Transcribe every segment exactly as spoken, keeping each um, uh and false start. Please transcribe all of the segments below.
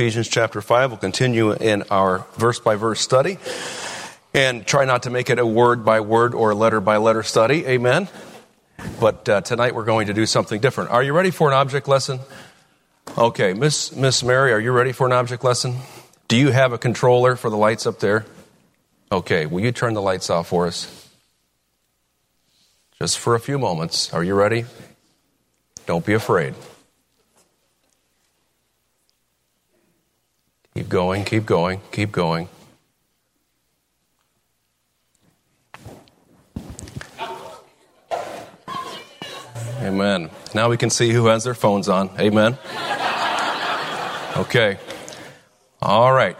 Ephesians chapter five. We'll continue in our verse-by-verse study and try not to make it a word-by-word or letter-by-letter study. Amen? But uh, tonight we're going to do something different. Are you ready for an object lesson? Okay, Miss Miss Mary, are you ready for an object lesson? Do you have a controller for the lights up there? Okay, will you turn the lights off for us? Just for a few moments. Are you ready? Don't be afraid. Keep going, keep going, keep going. Amen. Now we can see who has their phones on. Amen. Okay. All right.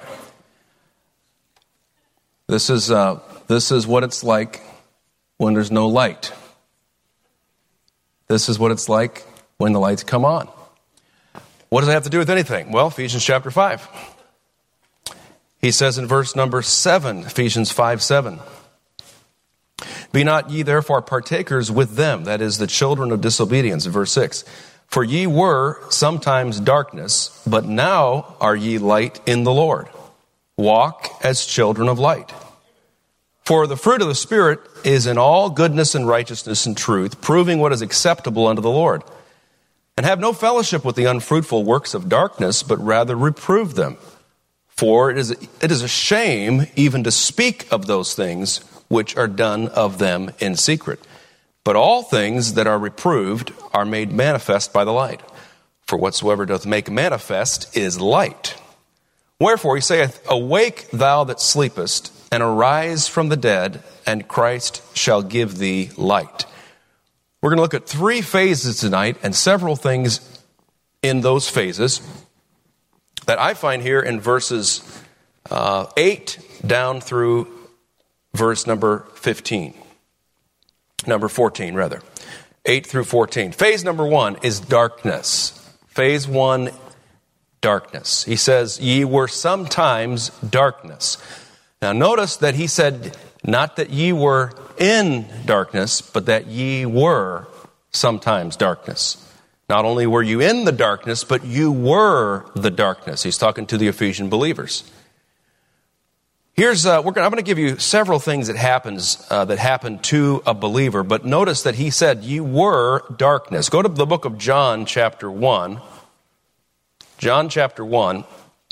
This is uh, this is what it's like when there's no light. This is what it's like when the lights come on. What does it have to do with anything? Well, Ephesians chapter five. He says in verse number seven, Ephesians five seven, "Be not ye therefore partakers with them," that is, the children of disobedience, in verse six. "For ye were sometimes darkness, but now are ye light in the Lord. Walk as children of light. For the fruit of the Spirit is in all goodness and righteousness and truth, proving what is acceptable unto the Lord. And have no fellowship with the unfruitful works of darkness, but rather reprove them. For it is, it is a shame even to speak of those things which are done of them in secret. But all things that are reproved are made manifest by the light. For whatsoever doth make manifest is light. Wherefore he saith, Awake thou that sleepest, and arise from the dead, and Christ shall give thee light." We're going to look at three phases tonight and several things in those phases that I find here in verses uh, eight down through verse number fifteen. Number fourteen, rather. eight through fourteen. Phase number one is darkness. Phase one, darkness. He says, "Ye were sometimes darkness." Now notice that he said, not that ye were in darkness, but that ye were sometimes darkness. Not only were you in the darkness, but you were the darkness. He's talking to the Ephesian believers. Here's uh, we're gonna, I'm going to give you several things that happens uh, that happen to a believer, but notice that he said, "You were darkness." Go to the book of John, chapter one. John, chapter one,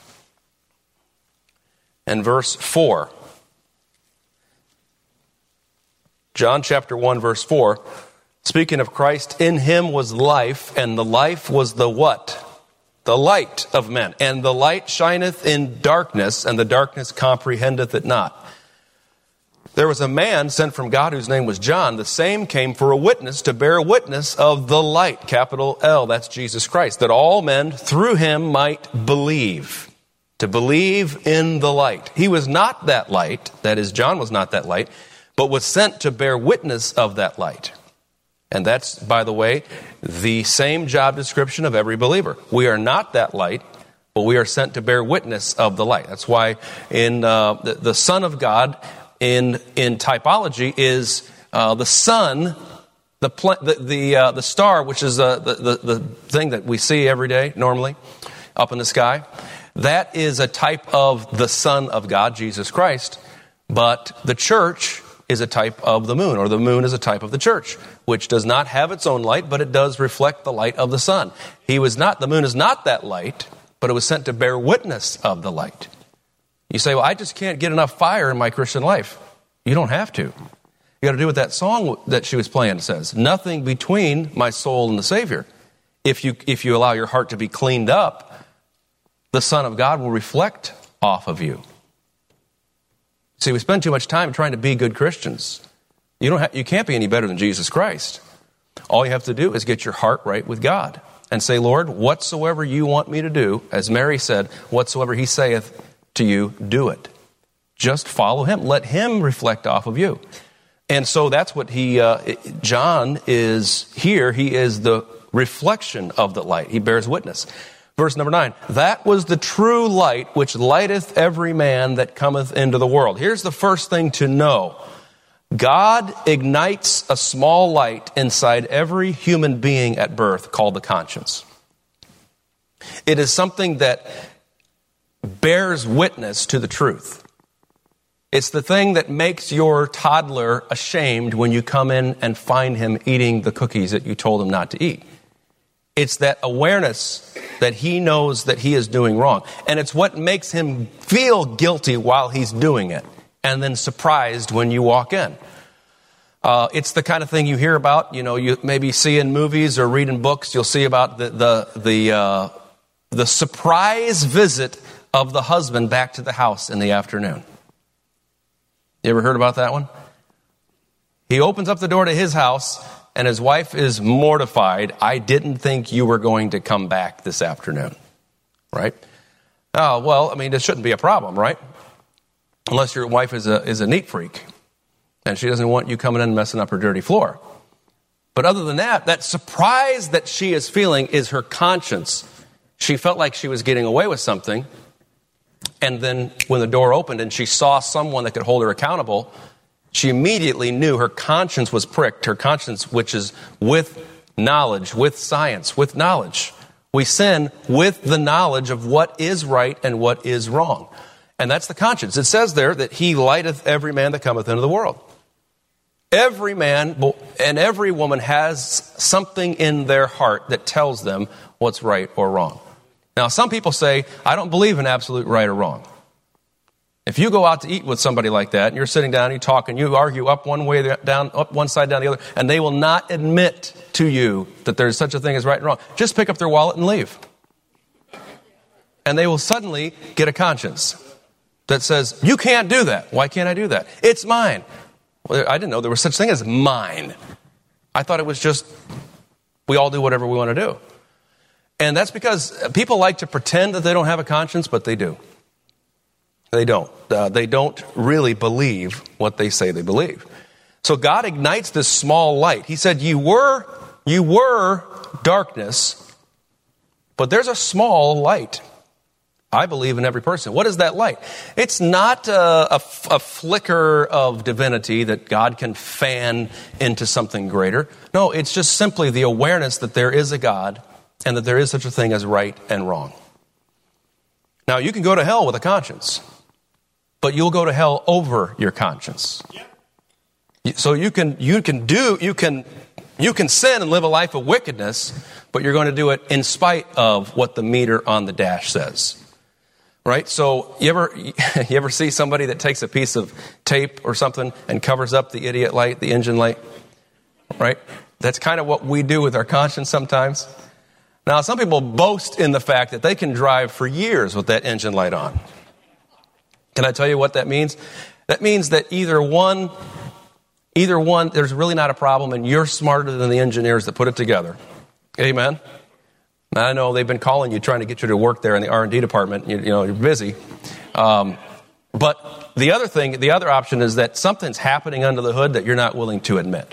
and verse four. John, chapter one, verse four. Speaking of Christ, "In him was life, and the life was the what? The light of men. And the light shineth in darkness, and the darkness comprehendeth it not. There was a man sent from God whose name was John. The same came for a witness, to bear witness of the light," capital L, that's Jesus Christ, "that all men through him might believe." To believe in the light. He was not that light, that is, John was not that light, but was sent to bear witness of that light. And that's, by the way, the same job description of every believer. We are not that light, but we are sent to bear witness of the light. That's why in uh, the, the Son of God in in typology is uh, the sun, the pl- the the, uh, the star, which is uh, the, the the thing that we see every day normally up in the sky. That is a type of the Son of God, Jesus Christ. But the church is a type of the moon, or the moon is a type of the church, which does not have its own light, but it does reflect the light of the sun. He was not, the moon is not that light, but it was sent to bear witness of the light. You say, "Well, I just can't get enough fire in my Christian life." You don't have to. You got to do what that song that she was playing says. "Nothing between my soul and the Savior." If you if you allow your heart to be cleaned up, the Son of God will reflect off of you. See, we spend too much time trying to be good Christians. You don't have, you can't be any better than Jesus Christ. All you have to do is get your heart right with God and say, "Lord, whatsoever you want me to do," as Mary said, "whatsoever he saith to you, do it." Just follow him. Let him reflect off of you. And so that's what he, uh, John is here. He is the reflection of the light. He bears witness. Verse number nine, "That was the true light which lighteth every man that cometh into the world." Here's the first thing to know. God ignites a small light inside every human being at birth called the conscience. It is something that bears witness to the truth. It's the thing that makes your toddler ashamed when you come in and find him eating the cookies that you told him not to eat. It's that awareness that he knows that he is doing wrong. And it's what makes him feel guilty while he's doing it, and then surprised when you walk in. Uh, it's the kind of thing you hear about, you know, you maybe see in movies or read in books. You'll see about the the the, uh, the surprise visit of the husband back to the house in the afternoon. You ever heard about that one? He opens up the door to his house, and his wife is mortified. I didn't think you were going to come back this afternoon, right? Oh, well, I mean, it shouldn't be a problem, right? Unless your wife is a is a neat freak, and she doesn't want you coming in and messing up her dirty floor. But other than that, that surprise that she is feeling is her conscience. She felt like she was getting away with something. And then when the door opened and she saw someone that could hold her accountable, she immediately knew her conscience was pricked. Her conscience, which is with knowledge, with science, with knowledge. We sin with the knowledge of what is right and what is wrong. And that's the conscience. It says there that he lighteth every man that cometh into the world. Every man and every woman has something in their heart that tells them what's right or wrong. Now, some people say, I don't believe in absolute right or wrong. If you go out to eat with somebody like that, and you're sitting down, you talk, and you argue up one way, down, up one side, down the other, and they will not admit to you that there's such a thing as right and wrong, just pick up their wallet and leave. And they will suddenly get a conscience that says, you can't do that. Why can't I do that? It's mine. Well, I didn't know there was such a thing as mine. I thought it was just, we all do whatever we want to do. And that's because people like to pretend that they don't have a conscience, but they do. They don't. Uh, they don't really believe what they say they believe. So God ignites this small light. He said, you were, you were darkness, but there's a small light. I believe in every person. What is that light? It's not a, a, a flicker of divinity that God can fan into something greater. No, it's just simply the awareness that there is a God and that there is such a thing as right and wrong. Now, you can go to hell with a conscience, but you'll go to hell over your conscience. So you can you can do you can you can sin and live a life of wickedness, but you're going to do it in spite of what the meter on the dash says. Right? So you ever you ever see somebody that takes a piece of tape or something and covers up the idiot light, the engine light? Right? That's kind of what we do with our conscience sometimes. Now, some people boast in the fact that they can drive for years with that engine light on. Can I tell you what that means? That means that either one, either one, there's really not a problem, and you're smarter than the engineers that put it together. Amen? Now, I know they've been calling you, trying to get you to work there in the R and D department. You, you know, you're busy. Um, but the other thing, the other option is that something's happening under the hood that you're not willing to admit.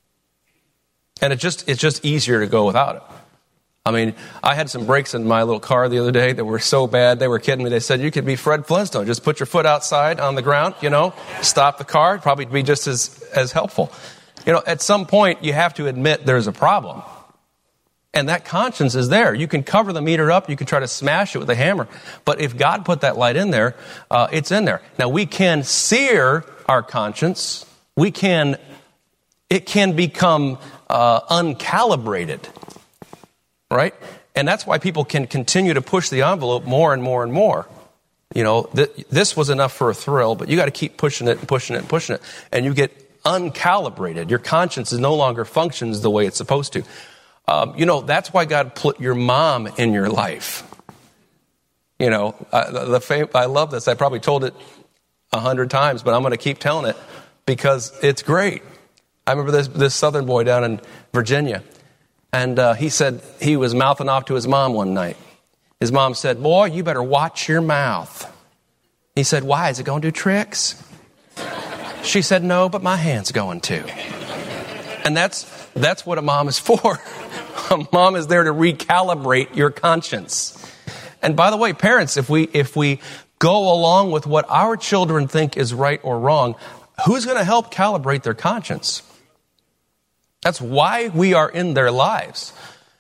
And it just it's just easier to go without it. I mean, I had some brakes in my little car the other day that were so bad, they were kidding me. They said, you could be Fred Flintstone. Just put your foot outside on the ground, you know, stop the car. It'd probably be just as, as helpful. You know, at some point, you have to admit there's a problem. And that conscience is there. You can cover the meter up. You can try to smash it with a hammer. But if God put that light in there, uh, it's in there. Now, we can sear our conscience. We can, it can become uh, uncalibrated. Right? And that's why people can continue to push the envelope more and more and more. You know, th- this was enough for a thrill, but you got to keep pushing it and pushing it and pushing it. And you get uncalibrated. Your conscience is no longer functions the way it's supposed to. Um, you know, that's why God put your mom in your life. You know, I, the fam- I love this. I probably told it a hundred times, but I'm going to keep telling it because it's great. I remember this, this Southern boy down in Virginia. And uh, he said he was mouthing off to his mom one night. His mom said, boy, you better watch your mouth. He said, why? Is it going to do tricks? She said, no, but my hand's going to. And that's that's what a mom is for. A mom is there to recalibrate your conscience. And by the way, parents, if we if we go along with what our children think is right or wrong, who's going to help calibrate their conscience? That's why we are in their lives.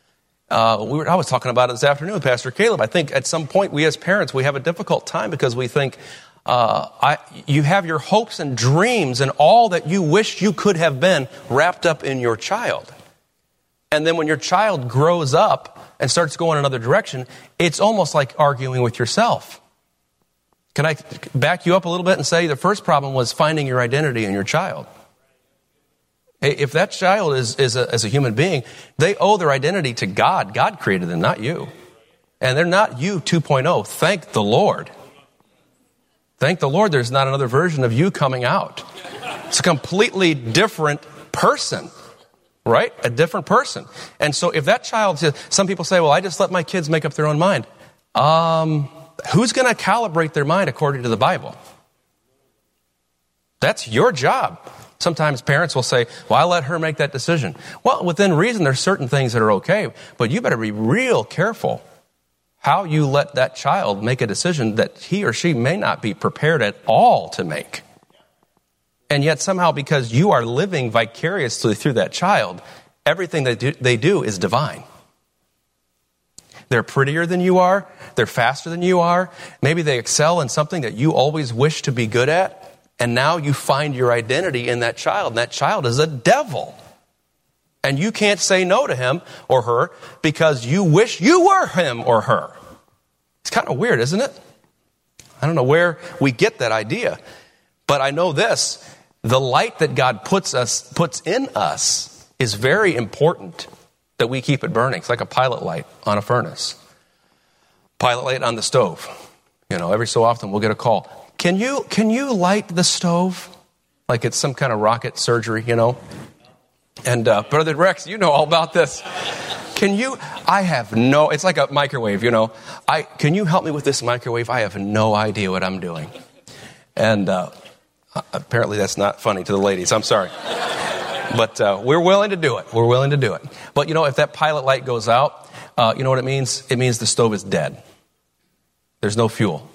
Uh, we were, I was talking about it this afternoon with Pastor Caleb. I think at some point we as parents, we have a difficult time because we think uh, I, you have your hopes and dreams and all that you wish you could have been wrapped up in your child. And then when your child grows up and starts going another direction, it's almost like arguing with yourself. Can I back you up a little bit and say the first problem was finding your identity in your child? If that child is, is, a, is a human being, they owe their identity to God. God created them, not you. And they're not you two point oh. Thank the Lord. Thank the Lord there's not another version of you coming out. It's a completely different person, right? A different person. And so if that child, some people say, well, I just let my kids make up their own mind. Um, who's going to calibrate their mind according to the Bible? That's your job. Sometimes parents will say, well, I let her make that decision. Well, within reason, there's certain things that are okay, but you better be real careful how you let that child make a decision that he or she may not be prepared at all to make. And yet somehow, because you are living vicariously through that child, everything they do, they do is divine. They're prettier than you are. They're faster than you are. Maybe they excel in something that you always wish to be good at. And now you find your identity in that child. And that child is a devil. And you can't say no to him or her because you wish you were him or her. It's kind of weird, isn't it? I don't know where we get that idea. But I know this. The light that God puts us puts in us is very important that we keep it burning. It's like a pilot light on a furnace. Pilot light on the stove. You know, every so often we'll get a call. Can you can you light the stove? Like it's some kind of rocket surgery, you know? And uh, Brother Rex, you know all about this. Can you, I have no, it's like a microwave, you know. I Can you help me with this microwave? I have no idea what I'm doing. And uh, apparently that's not funny to the ladies. I'm sorry. But uh, we're willing to do it. We're willing to do it. But, you know, if that pilot light goes out, uh, you know what it means? It means the stove is dead. There's no fuel.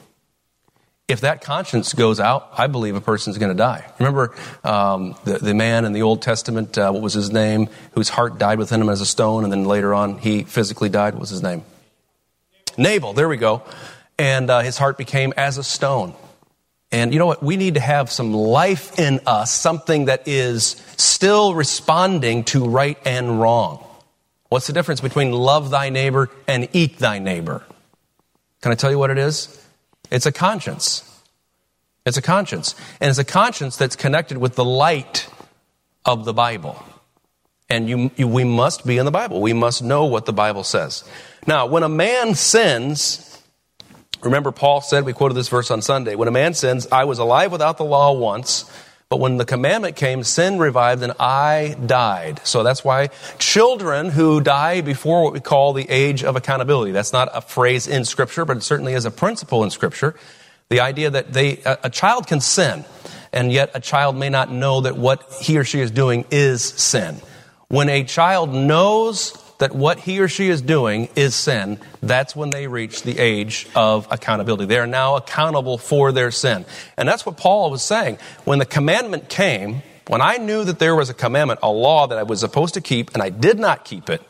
If that conscience goes out, I believe a person's going to die. Remember um, the, the man in the Old Testament, uh, what was his name, whose heart died within him as a stone, and then later on he physically died? What was his name? Nabal, there we go. And uh, his heart became as a stone. And you know what? We need to have some life in us, something that is still responding to right and wrong. What's the difference between love thy neighbor and eat thy neighbor? Can I tell you what it is? It's a conscience. It's a conscience. And it's a conscience that's connected with the light of the Bible. And you, you, we must be in the Bible. We must know what the Bible says. Now, when a man sins, remember Paul said, we quoted this verse on Sunday, when a man sins, I was alive without the law once, but when the commandment came, sin revived and I died. So that's why children who die before what we call the age of accountability, that's not a phrase in Scripture, but it certainly is a principle in Scripture. The idea that they a, a child can sin, and yet a child may not know that what he or she is doing is sin. When a child knows that what he or she is doing is sin, that's when they reach the age of accountability. They are now accountable for their sin. And that's what Paul was saying. When the commandment came, when I knew that there was a commandment, a law that I was supposed to keep, and I did not keep it,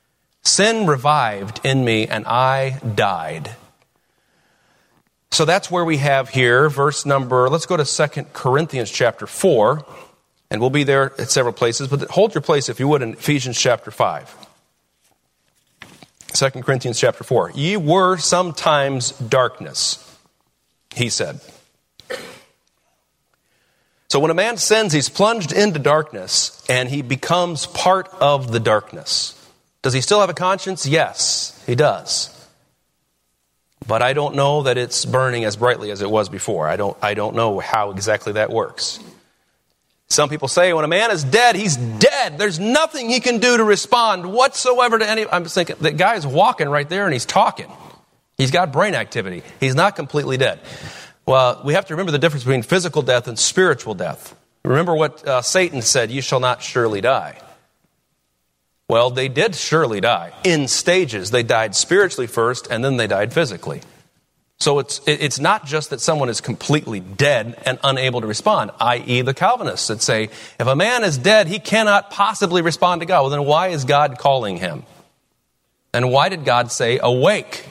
sin revived in me and I died. So that's where we have here, verse number, let's go to Second Corinthians chapter four, and we'll be there at several places, but hold your place if you would in Ephesians chapter five. Second Corinthians chapter four. Ye were sometimes darkness, he said. So when a man sins, he's plunged into darkness, and he becomes part of the darkness. Does he still have a conscience? Yes, he does. But I don't know that it's burning as brightly as it was before. I don't, I don't know how exactly that works. Some people say when a man is dead, he's dead. There's nothing he can do to respond whatsoever to any... I'm thinking, that guy's walking right there and he's talking. He's got brain activity. He's not completely dead. Well, we have to remember the difference between physical death and spiritual death. Remember what uh, Satan said, you shall not surely die. Well, they did surely die in stages. They died spiritually first and then they died physically. So it's it's not just that someone is completely dead and unable to respond, that is the Calvinists that say, if a man is dead, he cannot possibly respond to God. Well, then why is God calling him? And why did God say awake?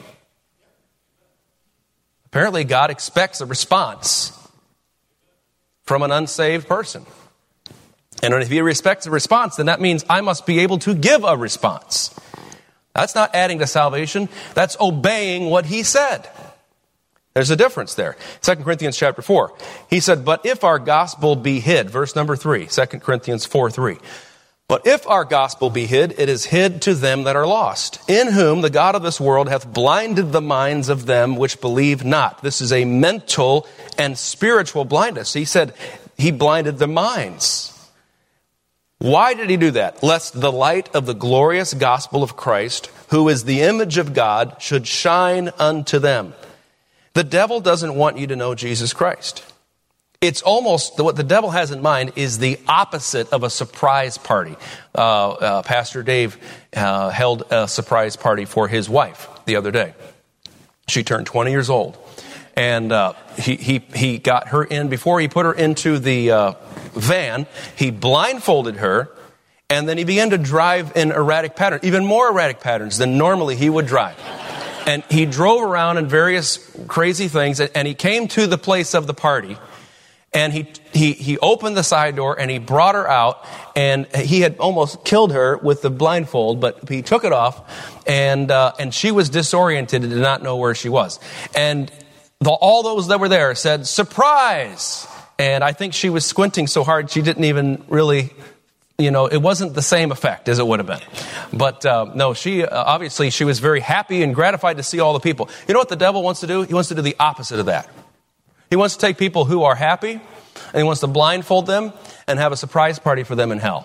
Apparently God expects a response from an unsaved person. And if he expects a response, then that means I must be able to give a response. That's not adding to salvation. That's obeying what he said. There's a difference there. Second Corinthians chapter four. He said, but if our gospel be hid, verse number three, Second Corinthians four three. But if our gospel be hid, it is hid to them that are lost, in whom the God of this world hath blinded the minds of them which believe not. This is a mental and spiritual blindness. He said he blinded the minds. Why did he do that? Lest the light of the glorious gospel of Christ, who is the image of God, should shine unto them. The devil doesn't want you to know Jesus Christ. It's almost, what the devil has in mind is the opposite of a surprise party. Uh, uh, Pastor Dave uh, held a surprise party for his wife the other day. She turned twenty years old. And uh, he, he, he got her in, before he put her into the uh, van, he blindfolded her, and then he began to drive in erratic patterns, even more erratic patterns than normally he would drive. And he drove around in various crazy things, and he came to the place of the party, and he he he opened the side door, and he brought her out, and he had almost killed her with the blindfold, but he took it off, and uh, and she was disoriented and did not know where she was. And the, all those that were there said, "Surprise!" And I think she was squinting so hard she didn't even really, you know, it wasn't the same effect as it would have been. But uh, no, she uh, obviously she was very happy and gratified to see all the people. You know what the devil wants to do? He wants to do the opposite of that. He wants to take people who are happy, and he wants to blindfold them and have a surprise party for them in hell.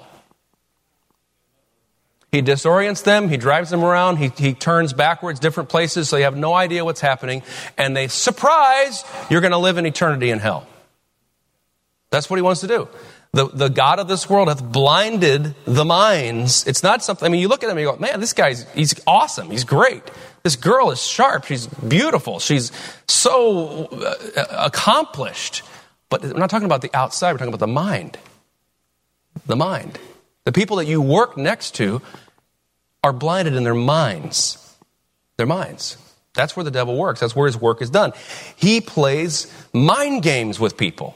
He disorients them, he drives them around, he, he turns backwards different places so you have no idea what's happening, and they, surprise, you're going to live in eternity in hell. That's what he wants to do. The, the God of this world hath blinded the minds. It's not something, I mean, you look at him and you go, man, this guy's, he's awesome, he's great. This girl is sharp, she's beautiful, she's so uh, accomplished. But we're not talking about the outside, we're talking about the mind. The mind. The people that you work next to are blinded in their minds. Their minds. That's where the devil works. That's where his work is done. He plays mind games with people.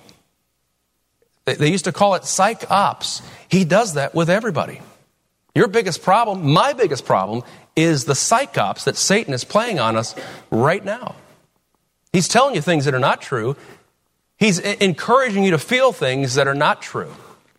They used to call it psych ops. He does that with everybody. Your biggest problem, my biggest problem, is the psych ops that Satan is playing on us right now. He's telling you things that are not true. He's encouraging you to feel things that are not true.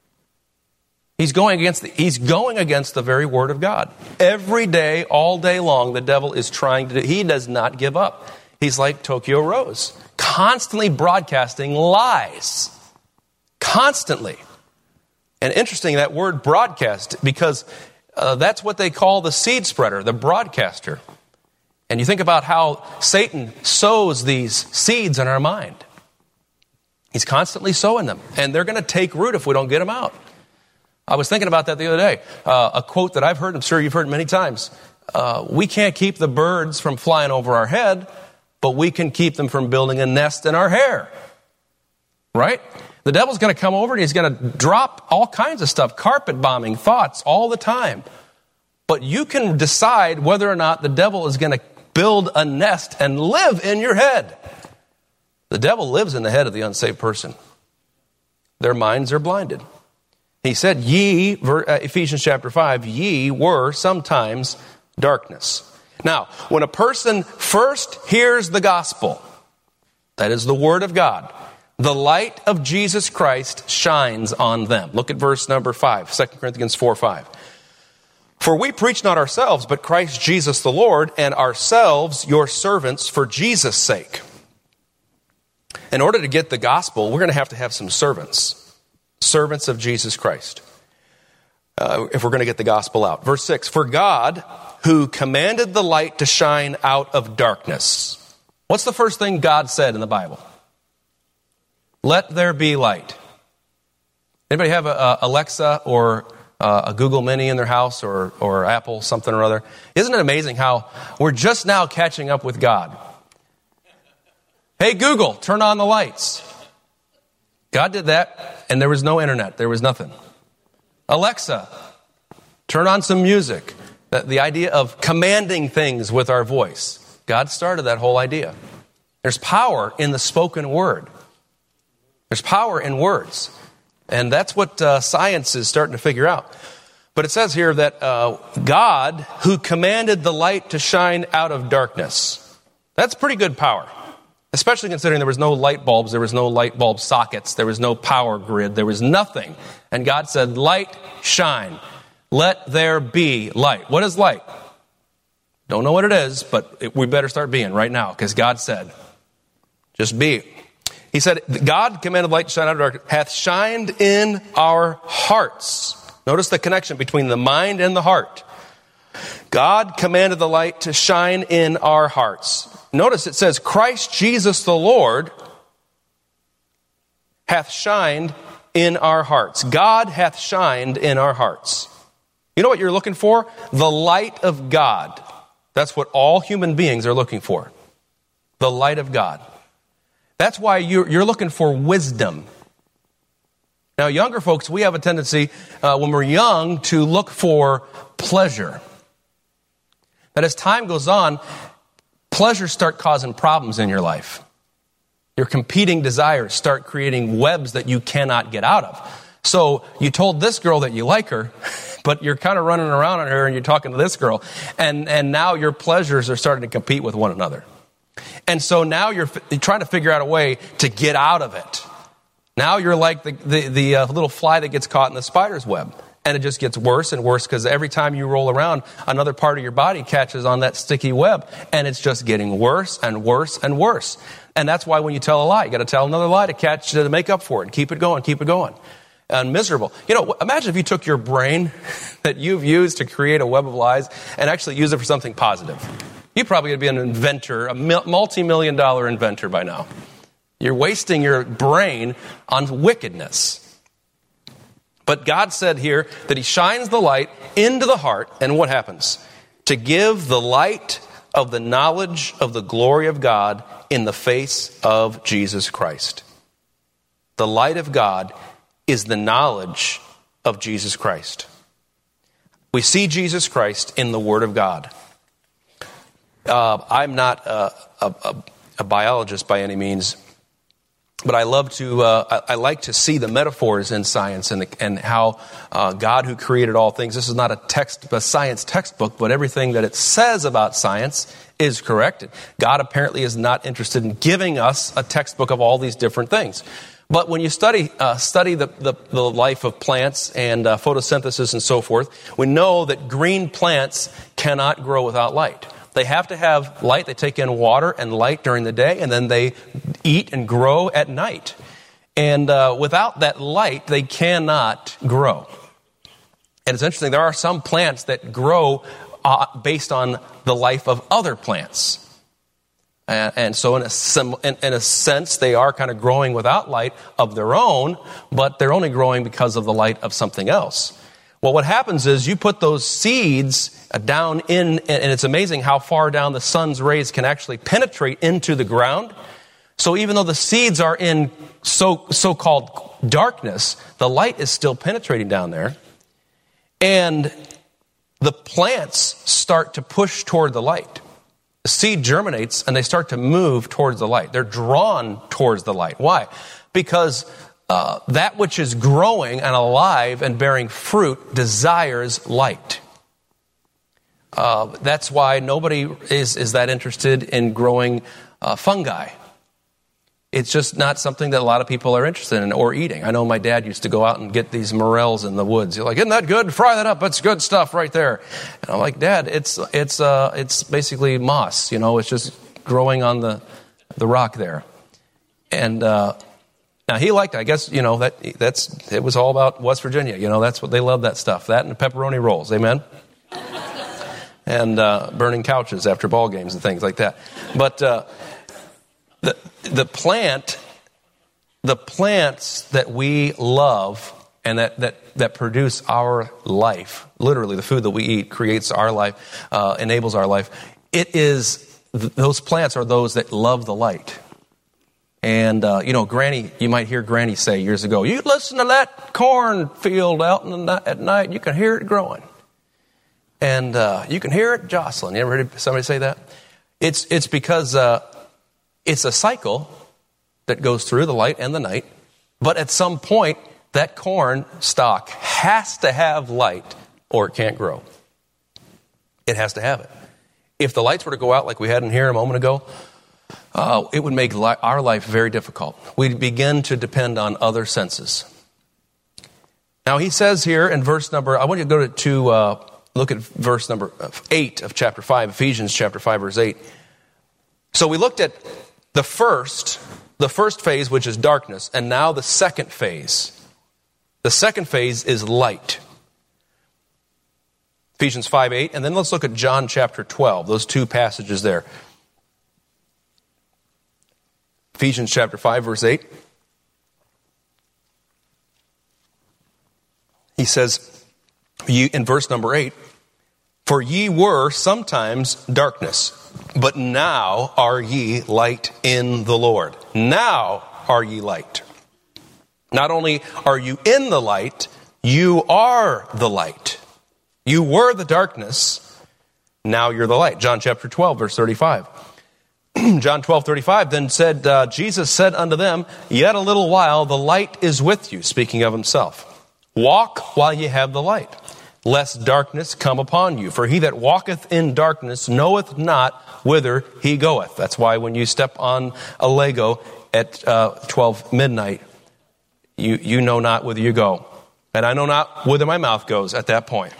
He's going against the, he's going against the very word of God. Every day, all day long, the devil is trying to do, he does not give up. He's like Tokyo Rose, constantly broadcasting lies. Constantly. And interesting, that word broadcast, because uh, that's what they call the seed spreader, the broadcaster. And you think about how Satan sows these seeds in our mind. He's constantly sowing them. And they're going to take root if we don't get them out. I was thinking about that the other day. Uh, a quote that I've heard, I'm sure you've heard many times. Uh, we can't keep the birds from flying over our head, but we can keep them from building a nest in our hair. Right? The devil's going to come over and he's going to drop all kinds of stuff, carpet bombing thoughts all the time. But you can decide whether or not the devil is going to build a nest and live in your head. The devil lives in the head of the unsaved person. Their minds are blinded. He said, ye, Ephesians chapter five, ye were sometimes darkness. Now, when a person first hears the gospel, that is the word of God, the light of Jesus Christ shines on them. Look at verse number five, Second Corinthians four five. For we preach not ourselves, but Christ Jesus the Lord, and ourselves your servants for Jesus' sake. In order to get the gospel, we're going to have to have some servants. Servants of Jesus Christ. Uh, if we're going to get the gospel out. Verse six, for God, who commanded the light to shine out of darkness. What's the first thing God said in the Bible? Let there be light. Anybody have a, a Alexa or a, a Google Mini in their house, or, or Apple something or other? Isn't it amazing how we're just now catching up with God? Hey, Google, turn on the lights. God did that, and there was no internet. There was nothing. Alexa, turn on some music. The, the idea of commanding things with our voice. God started that whole idea. There's power in the spoken word. There's power in words. And that's what uh, science is starting to figure out. But it says here that uh, God, who commanded the light to shine out of darkness. That's pretty good power. Especially considering there was no light bulbs, there was no light bulb sockets, there was no power grid, there was nothing. And God said, light, shine. Let there be light. What is light? Don't know what it is, but it, we better start being right now, because God said, just be. He said, God commanded light to shine out of darkness, hath shined in our hearts. Notice the connection between the mind and the heart. God commanded the light to shine in our hearts. Notice it says, Christ Jesus the Lord hath shined in our hearts. God hath shined in our hearts. You know what you're looking for? The light of God. That's what all human beings are looking for. The light of God. That's why you're, you're looking for wisdom. Now, younger folks, we have a tendency, uh, when we're young, to look for pleasure. But as time goes on, pleasures start causing problems in your life. Your competing desires start creating webs that you cannot get out of. So you told this girl that you like her, but you're kind of running around on her and you're talking to this girl. And, and now your pleasures are starting to compete with one another. And so now you're, f- you're trying to figure out a way to get out of it. Now you're like the, the, the uh, little fly that gets caught in the spider's web. And it just gets worse and worse because every time you roll around, another part of your body catches on that sticky web. And it's just getting worse and worse and worse. And that's why when you tell a lie, you got to tell another lie to catch, to make up for it. And keep it going, keep it going. And miserable. You know, imagine if you took your brain that you've used to create a web of lies and actually use it for something positive. You'd probably be an inventor, a multi-million dollar inventor by now. You're wasting your brain on wickedness. But God said here that he shines the light into the heart, and what happens? To give the light of the knowledge of the glory of God in the face of Jesus Christ. The light of God is the knowledge of Jesus Christ. We see Jesus Christ in the Word of God. Uh, I'm not a, a, a biologist by any means, but I love to, uh, I, I like to see the metaphors in science and, the, and how uh, God who created all things, this is not a text, a science textbook, but everything that it says about science is correct. God apparently is not interested in giving us a textbook of all these different things. But when you study uh, study the, the, the life of plants and uh, photosynthesis and so forth, we know that green plants cannot grow without light. They have to have light. They take in water and light during the day, and then they eat and grow at night. And uh, without that light, they cannot grow. And it's interesting, there are some plants that grow uh, based on the life of other plants. Uh, and so in a, sim- in, in a sense, they are kind of growing without light of their own, but they're only growing because of the light of something else. Well, what happens is you put those seeds down in, and it's amazing how far down the sun's rays can actually penetrate into the ground. So even though the seeds are in so, so-called darkness, the light is still penetrating down there. And the plants start to push toward the light. The seed germinates and they start to move towards the light. They're drawn towards the light. Why? Because uh, that which is growing and alive and bearing fruit desires light. Uh, that's why nobody is, is that interested in growing uh, fungi. It's just not something that a lot of people are interested in or eating. I know my dad used to go out and get these morels in the woods. You're like, isn't that good? Fry that up. That's good stuff right there. And I'm like, Dad, it's it's uh, it's basically moss. You know, it's just growing on the the rock there. And uh, now he liked it. I guess, you know, that that's it was all about West Virginia. You know, that's what they love, that stuff. That and pepperoni rolls. Amen. And uh, burning couches after ball games and things like that. But uh, the the plant, the plants that we love and that, that, that produce our life, literally the food that we eat creates our life, uh, enables our life. It is, those plants are those that love the light. And, uh, you know, Granny, you might hear Granny say years ago, you listen to that cornfield out in the, at night, you can hear it growing. And uh, you can hear it jostling. You ever heard somebody say that? It's, it's because uh, it's a cycle that goes through the light and the night. But at some point, that corn stalk has to have light or it can't grow. It has to have it. If the lights were to go out like we had in here a moment ago, uh, it would make li- our life very difficult. We'd begin to depend on other senses. Now he says here in verse number, I want you to go to, to uh, look at verse number eight of chapter five, Ephesians chapter five, verse eight. So we looked at the first, the first phase, which is darkness, and now the second phase. The second phase is light. Ephesians five eight, and then let's look at John chapter twelve, those two passages there. Ephesians chapter five, verse eight. He says, in verse number eight, "For ye were sometimes darkness, but now are ye light in the Lord." Now are ye light. Not only are you in the light, you are the light. You were the darkness, now you're the light. John chapter twelve, verse thirty-five. John twelve, thirty-five, then said, uh, Jesus said unto them, "Yet a little while the light is with you," speaking of himself. "Walk while ye have the light, lest darkness come upon you. For he that walketh in darkness knoweth not whither he goeth." That's why when you step on a Lego at uh, twelve midnight, you, you know not whither you go. And I know not whither my mouth goes at that point.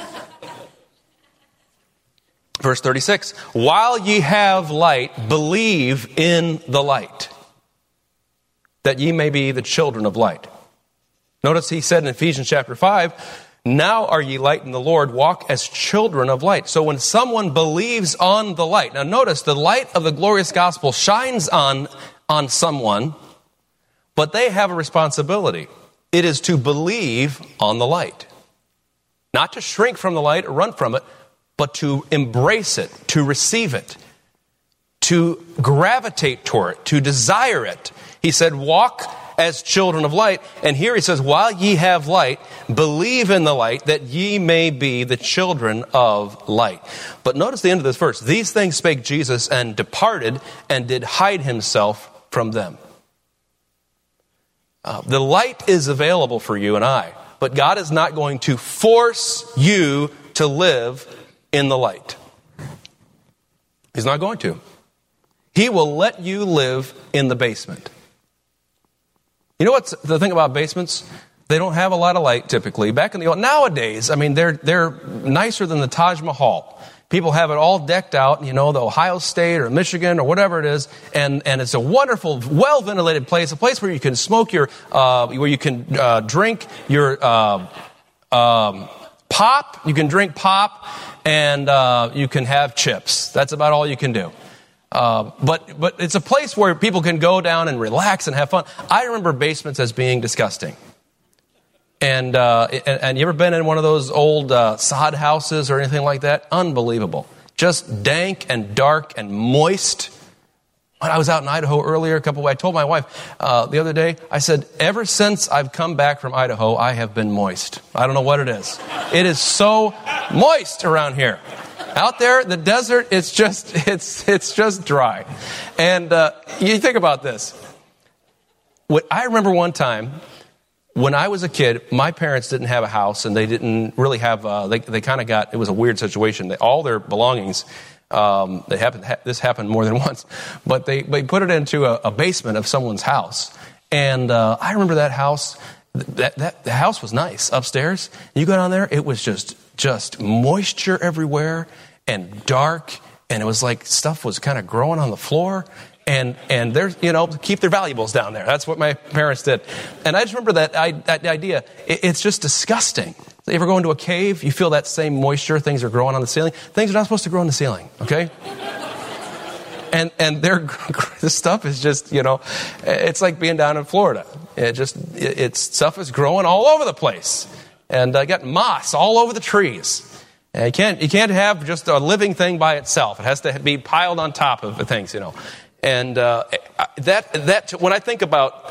Verse thirty-six, "While ye have light, believe in the light, that ye may be the children of light." Notice he said in Ephesians chapter five, "Now are ye light in the Lord, walk as children of light." So when someone believes on the light, now notice the light of the glorious gospel shines on, on someone, but they have a responsibility. It is to believe on the light. Not to shrink from the light or run from it, but to embrace it, to receive it, to gravitate toward it, to desire it. He said, "Walk as children of light." And here he says, "While ye have light, believe in the light, that ye may be the children of light." But notice the end of this verse. "These things spake Jesus, and departed, and did hide himself from them." Uh, the light is available for you and I, but God is not going to force you to live in the light. He's not going to. He will let you live in the basement. You know what's the thing about basements? They don't have a lot of light typically. Back in the old, nowadays, I mean, they're they're nicer than the Taj Mahal. People have it all decked out, you know, the Ohio State or Michigan or whatever it is, and, and it's a wonderful, well-ventilated place, a place where you can smoke your, uh, where you can uh, drink your uh, um, pop, you can drink pop, and uh, you can have chips. That's about all you can do. Uh, but but it's a place where people can go down and relax and have fun. I remember basements as being disgusting. And, uh, and, and you ever been in one of those old uh, sod houses or anything like that? Unbelievable. Just dank and dark and moist. When I was out in Idaho earlier, a couple, I told my wife uh, the other day, I said, ever since I've come back from Idaho, I have been moist. I don't know what it is. It is so moist around here. Out there, the desert, it's just it's it's just dry. And uh, you think about this. What I remember one time, when I was a kid, my parents didn't have a house, and they didn't really have, uh, they they kind of got, it was a weird situation. They, all their belongings, um, they happened, ha- this happened more than once, but they, they put it into a, a basement of someone's house. And uh, I remember that house, that, that the house was nice upstairs. You go down there, it was just just moisture everywhere and dark, and it was like stuff was kind of growing on the floor. And and there's, you know, keep their valuables down there. That's what my parents did. And I just remember that, I, that idea. It, it's just disgusting. You ever go into a cave? You feel that same moisture. Things are growing on the ceiling. Things are not supposed to grow on the ceiling, okay? and and they're, this stuff is just, you know, it's like being down in Florida. It just, it, it's stuff is growing all over the place. And I got moss all over the trees. And you can't, you can't have just a living thing by itself. It has to be piled on top of the things, you know. And uh, that that when I think about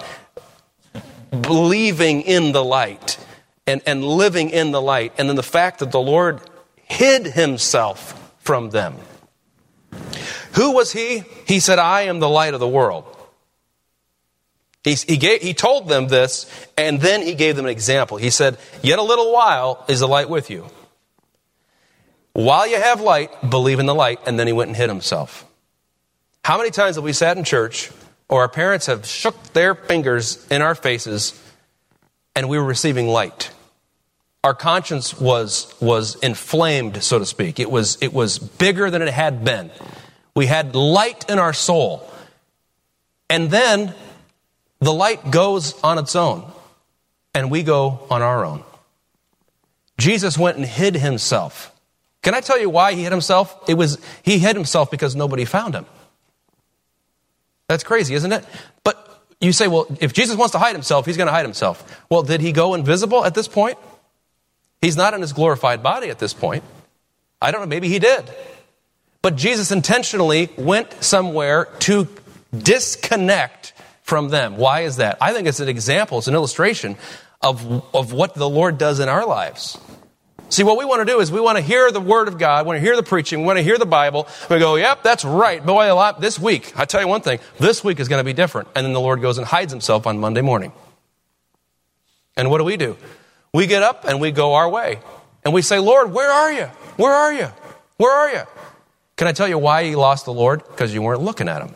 believing in the light and, and living in the light, and then the fact that the Lord, hid himself from them. Who was he? He said, I am the light of the world. He, he, gave, he told them this, and then he gave them an example. He said, yet a little while is the light with you. While you have light, believe in the light. And then he went and hid himself. How many times have we sat in church, or our parents have shook their fingers in our faces, and we were receiving light? Our conscience was was inflamed, so to speak. It was it was bigger than it had been. We had light in our soul. And then the light goes on its own, and we go on our own. Jesus went and hid himself. Can I tell you why he hid himself? It was he hid himself because nobody found him. That's crazy, isn't it? But you say, well, if Jesus wants to hide himself, he's going to hide himself. Well, did he go invisible at this point? He's not in his glorified body at this point. I don't know, maybe he did. But Jesus intentionally went somewhere to disconnect from them. Why is that? I think it's an example, it's an illustration of, of what the Lord does in our lives. See, what we want to do is we want to hear the Word of God, we want to hear the preaching, we want to hear the Bible. We go, yep, that's right. Boy, a lot this week, I tell you one thing, this week is going to be different. And then the Lord goes and hides himself on Monday morning. And what do we do? We get up and we go our way. And we say, Lord, where are you? Where are you? Where are you? Can I tell you why you lost the Lord? Because you weren't looking at him.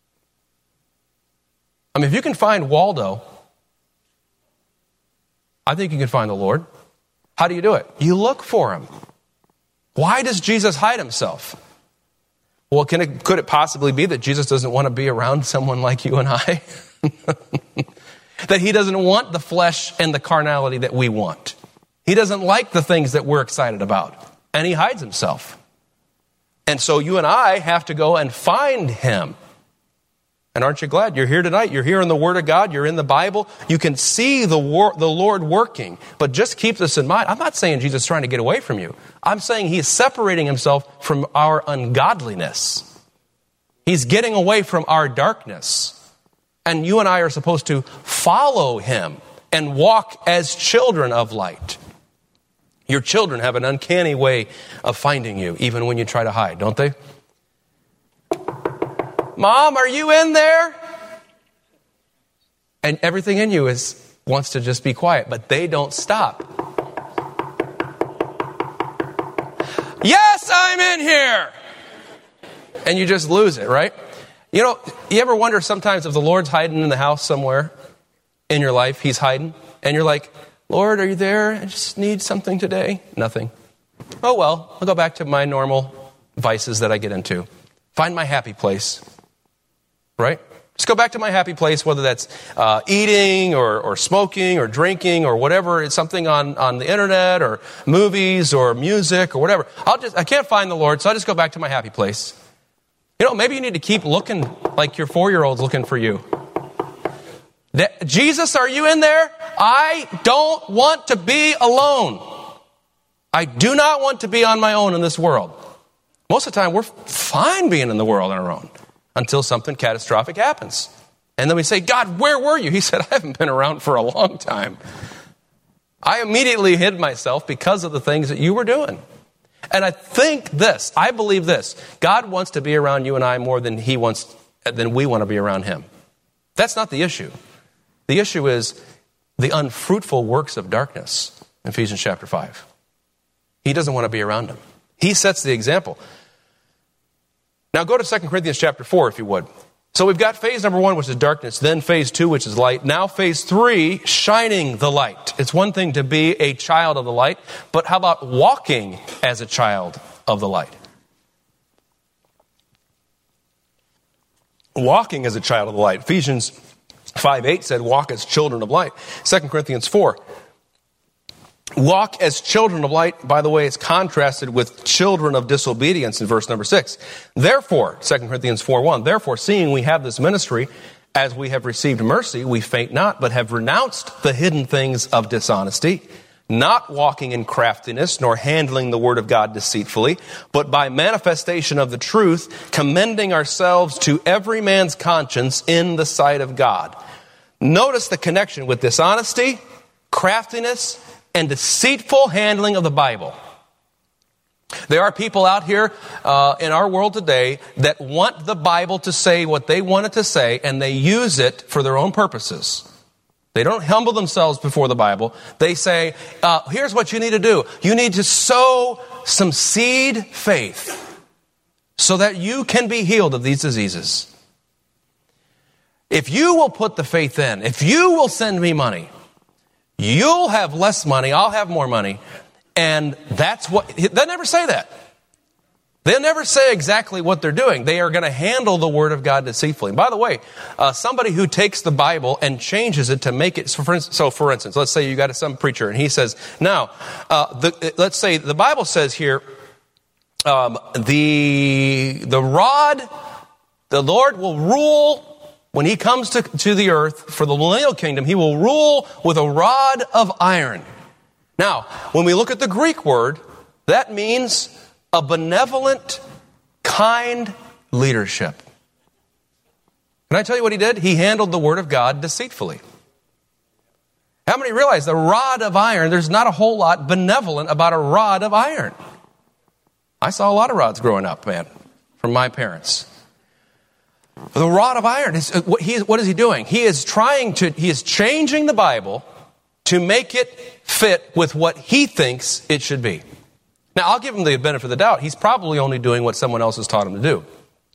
I mean, if you can find Waldo, I think you can find the Lord. How do you do it? You look for him. Why does Jesus hide himself? Well, can it, could it possibly be that Jesus doesn't want to be around someone like you and I? That he doesn't want the flesh and the carnality that we want. He doesn't like the things that we're excited about. And he hides himself. And so you and I have to go and find him. And aren't you glad you're here tonight? You're here in the Word of God. You're in the Bible. You can see the, wor- the Lord working. But just keep this in mind. I'm not saying Jesus is trying to get away from you. I'm saying he's separating himself from our ungodliness. He's getting away from our darkness. And you and I are supposed to follow him and walk as children of light. Your children have an uncanny way of finding you, even when you try to hide, don't they? Mom, are you in there? And everything in you is wants to just be quiet, but they don't stop. Yes, I'm in here. And you just lose it, right? You know, you ever wonder sometimes if the Lord's hiding in the house somewhere in your life? He's hiding. And you're like, Lord, are you there? I just need something today. Nothing. Oh, well, I'll go back to my normal vices that I get into. Find my happy place. Right? Just go back to my happy place, whether that's uh, eating or, or smoking or drinking or whatever. It's something on, on the internet or movies or music or whatever. I'll just I can't find the Lord, so I just go back to my happy place. You know, maybe you need to keep looking like your four-year-old's looking for you. That, Jesus, are you in there? I don't want to be alone. I do not want to be on my own in this world. Most of the time, we're fine being in the world on our own until something catastrophic happens. And then we say, God, where were you? He said, I haven't been around for a long time. I immediately hid myself because of the things that you were doing. And I think this, I believe this, God wants to be around you and I more than he wants, than we want to be around him. That's not the issue. The issue is the unfruitful works of darkness, Ephesians chapter five. He doesn't want to be around them. He sets the example. Now go to Second Corinthians chapter four, if you would. So we've got phase number one, which is darkness, then phase two, which is light. Now phase three, shining the light. It's one thing to be a child of the light, but how about walking as a child of the light? Walking as a child of the light. Ephesians five eight said, walk as children of light. Second Corinthians four. Walk as children of light, by the way, it's contrasted with children of disobedience in verse number six. Therefore, Second Corinthians four one, therefore, seeing we have this ministry, as we have received mercy, we faint not, but have renounced the hidden things of dishonesty, not walking in craftiness, nor handling the word of God deceitfully, but by manifestation of the truth, commending ourselves to every man's conscience in the sight of God. Notice the connection with dishonesty, craftiness, and deceitful handling of the Bible. There are people out here uh, in our world today that want the Bible to say what they want it to say, and they use it for their own purposes. They don't humble themselves before the Bible. They say, uh, here's what you need to do. You need to sow some seed faith so that you can be healed of these diseases. If you will put the faith in, if you will send me money, you'll have less money, I'll have more money. And that's what, they never say that. They'll never say exactly what they're doing. They are going to handle the Word of God deceitfully. And by the way, uh, somebody who takes the Bible and changes it to make it, so for, so for instance, let's say you got some preacher and he says, now, uh, the, let's say the Bible says here, um, the, the rod, the Lord will rule when he comes to, to the earth for the millennial kingdom. He will rule with a rod of iron. Now, when we look at the Greek word, that means a benevolent, kind leadership. Can I tell you what he did? He handled the Word of God deceitfully. How many realize the rod of iron, there's not a whole lot benevolent about a rod of iron? I saw a lot of rods growing up, man, from my parents. The rod of iron, is, what, he, what is he doing? He is trying to, he is changing the Bible to make it fit with what he thinks it should be. Now, I'll give him the benefit of the doubt. He's probably only doing what someone else has taught him to do.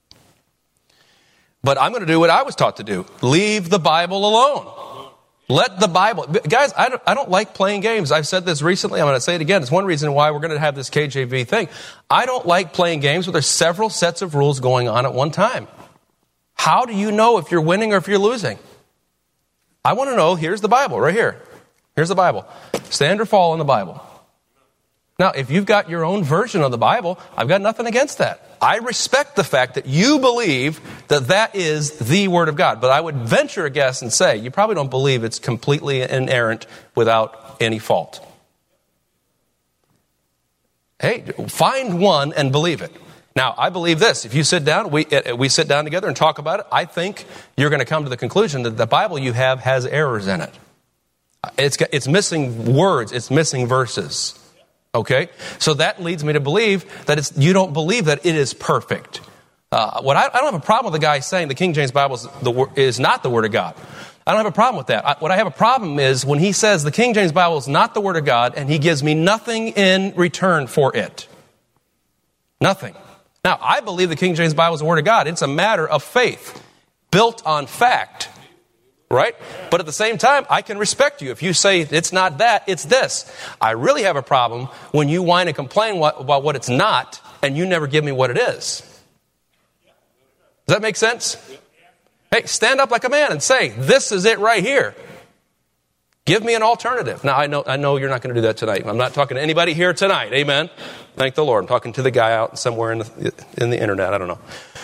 But I'm going to do what I was taught to do. Leave the Bible alone. Let the Bible... Guys, I don't, I don't like playing games. I've said this recently. I'm going to say it again. It's one reason why we're going to have this K J V thing. I don't like playing games where there's several sets of rules going on at one time. How do you know if you're winning or if you're losing? I want to know, here's the Bible right here. Here's the Bible. Stand or fall in the Bible. Now, if you've got your own version of the Bible, I've got nothing against that. I respect the fact that you believe that that is the Word of God. But I would venture a guess and say, you probably don't believe it's completely inerrant without any fault. Hey, find one and believe it. Now, I believe this. If you sit down, we we sit down together and talk about it, I think you're going to come to the conclusion that the Bible you have has errors in it. It's it's missing words. It's missing verses. Okay? So that leads me to believe that it's you don't believe that it is perfect. Uh, what I, I don't have a problem with the guy saying the King James Bible is, the, is not the Word of God. I don't have a problem with that. I, what I have a problem is when he says the King James Bible is not the Word of God and he gives me nothing in return for it. Nothing. Now, I believe the King James Bible is the Word of God. It's a matter of faith, built on fact. Right? But at the same time, I can respect you. If you say it's not that, it's this. I really have a problem when you whine and complain what, about what it's not, and you never give me what it is. Does that make sense? Hey, stand up like a man and say, this is it right here. Give me an alternative. Now, I know I know you're not going to do that tonight. I'm not talking to anybody here tonight. Amen? Thank the Lord. I'm talking to the guy out somewhere in the, in the internet. I don't know.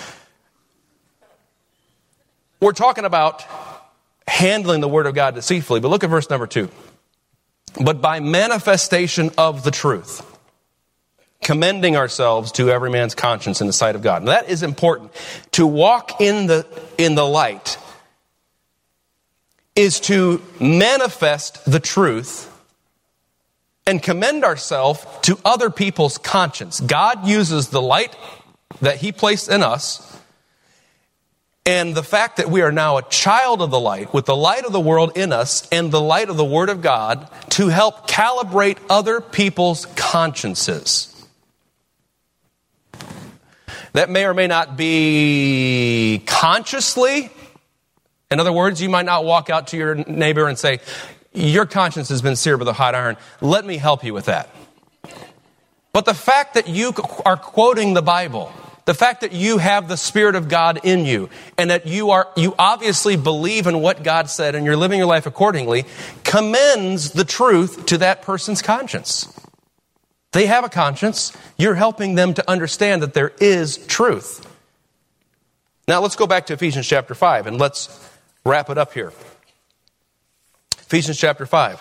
We're talking about handling the Word of God deceitfully. But look at verse number two. But by manifestation of the truth, commending ourselves to every man's conscience in the sight of God. Now that is important. To walk in the in the light is to manifest the truth and commend ourselves to other people's conscience. God uses the light that He placed in us and the fact that we are now a child of the light, with the light of the world in us and the light of the Word of God, to help calibrate other people's consciences. That may or may not be consciously. In other words, you might not walk out to your neighbor and say, your conscience has been seared with a hot iron. Let me help you with that. But the fact that you are quoting the Bible, the fact that you have the Spirit of God in you, and that you are you obviously believe in what God said and you're living your life accordingly, commends the truth to that person's conscience. They have a conscience. You're helping them to understand that there is truth. Now let's go back to Ephesians chapter five and let's wrap it up here. Ephesians chapter five.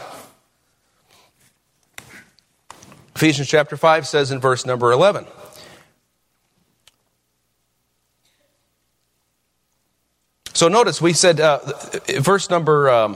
Ephesians chapter five says in verse number eleven. So notice we said, uh, verse number, um,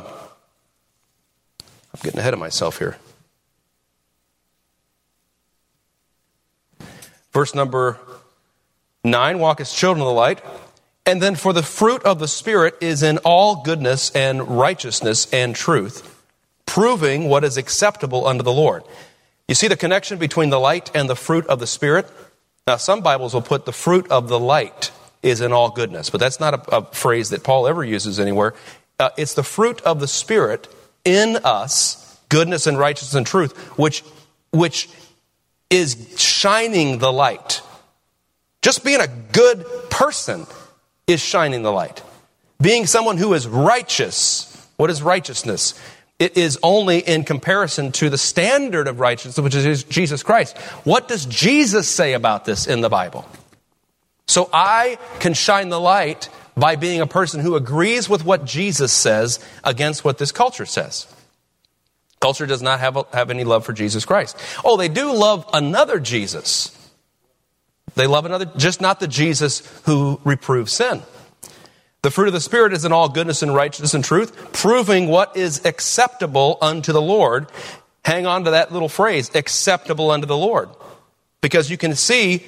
I'm getting ahead of myself here. Verse number nine, walk as children of the light. And then for the fruit of the Spirit is in all goodness and righteousness and truth, proving what is acceptable unto the Lord. You see the connection between the light and the fruit of the Spirit? Now, some Bibles will put the fruit of the light is in all goodness, but that's not a, a phrase that Paul ever uses anywhere. Uh, it's the fruit of the Spirit in us, goodness and righteousness and truth, which, which is shining the light. Just being a good person is shining the light. Being someone who is righteous. What is righteousness? It is only in comparison to the standard of righteousness, which is Jesus Christ. What does Jesus say about this in the Bible? So I can shine the light by being a person who agrees with what Jesus says against what this culture says. Culture does not have, have any love for Jesus Christ. Oh, they do love another Jesus. They love another, just not the Jesus who reproves sin. The fruit of the Spirit is in all goodness and righteousness and truth, proving what is acceptable unto the Lord. Hang on to that little phrase, acceptable unto the Lord. Because you can see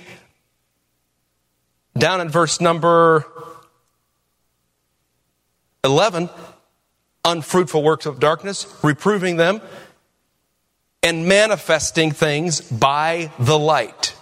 down in verse number eleven, unfruitful works of darkness, reproving them, and manifesting things by the light.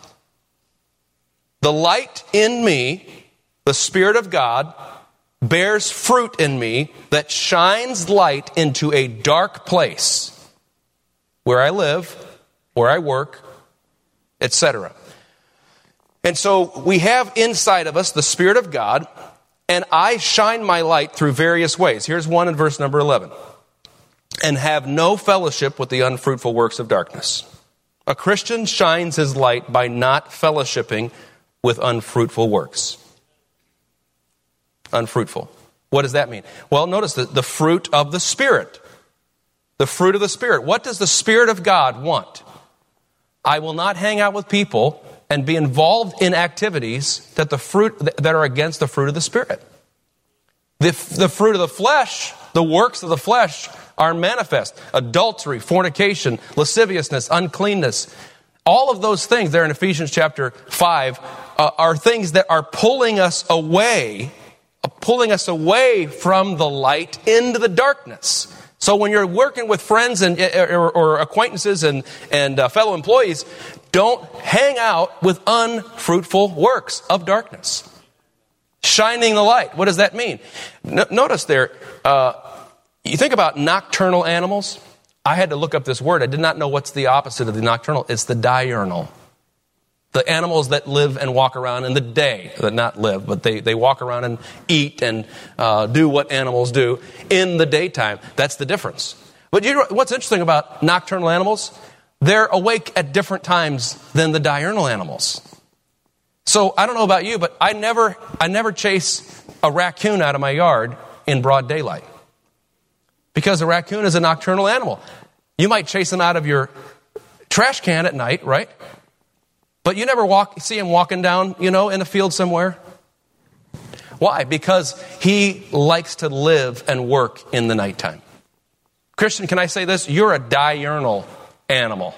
The light in me, the Spirit of God, bears fruit in me that shines light into a dark place where I live, where I work, et cetera. And so we have inside of us the Spirit of God, and I shine my light through various ways. Here's one in verse number eleven. And have no fellowship with the unfruitful works of darkness. A Christian shines his light by not fellowshipping with unfruitful works. Unfruitful. What does that mean? Well, notice the, the fruit of the Spirit. The fruit of the Spirit. What does the Spirit of God want? I will not hang out with people and be involved in activities that the fruit that are against the fruit of the Spirit. The, the fruit of the flesh, the works of the flesh are manifest. Adultery, fornication, lasciviousness, uncleanness. All of those things there in Ephesians chapter five uh, are things that are pulling us away, uh, pulling us away from the light into the darkness. So when you're working with friends and or, or acquaintances and, and uh, fellow employees, don't hang out with unfruitful works of darkness. Shining the light. What does that mean? No, notice there, uh, you think about nocturnal animals. I had to look up this word. I did not know what's the opposite of the nocturnal. It's the diurnal. The animals that live and walk around in the day, that not live, but they, they walk around and eat and uh, do what animals do in the daytime. That's the difference. But you know what's interesting about nocturnal animals? They're awake at different times than the diurnal animals. So I don't know about you, but I never, I never chase a raccoon out of my yard in broad daylight. Because a raccoon is a nocturnal animal. You might chase him out of your trash can at night, right? But you never walk, see him walking down, you know, in a field somewhere. Why? Because he likes to live and work in the nighttime. Christian, can I say this? You're a diurnal animal.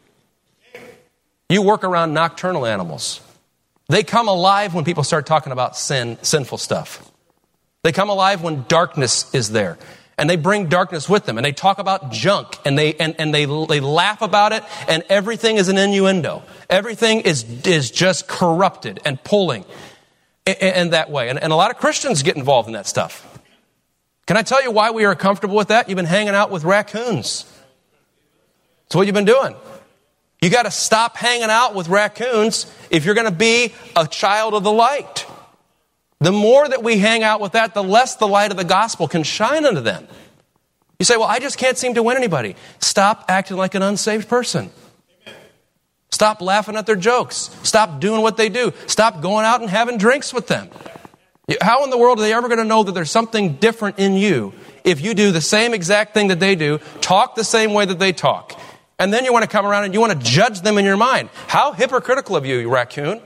You work around nocturnal animals. They come alive when people start talking about sin, sinful stuff. They come alive when darkness is there. And they bring darkness with them. And they talk about junk. And they and, and they they laugh about it. And everything is an innuendo. Everything is is just corrupted and pulling in, in that way. And, and a lot of Christians get involved in that stuff. Can I tell you why we are comfortable with that? You've been hanging out with raccoons. That's what you've been doing. You got to stop hanging out with raccoons if you're going to be a child of the light. The more that we hang out with that, the less the light of the gospel can shine unto them. You say, well, I just can't seem to win anybody. Stop acting like an unsaved person. Stop laughing at their jokes. Stop doing what they do. Stop going out and having drinks with them. How in the world are they ever going to know that there's something different in you if you do the same exact thing that they do, talk the same way that they talk, and then you want to come around and you want to judge them in your mind? How hypocritical of you, you raccoon.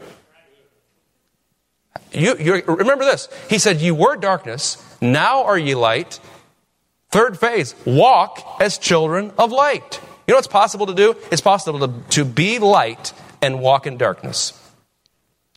You, you remember this. He said, you were darkness, now are ye light. Third phase, walk as children of light. You know what's possible to do? It's possible to, to be light and walk in darkness.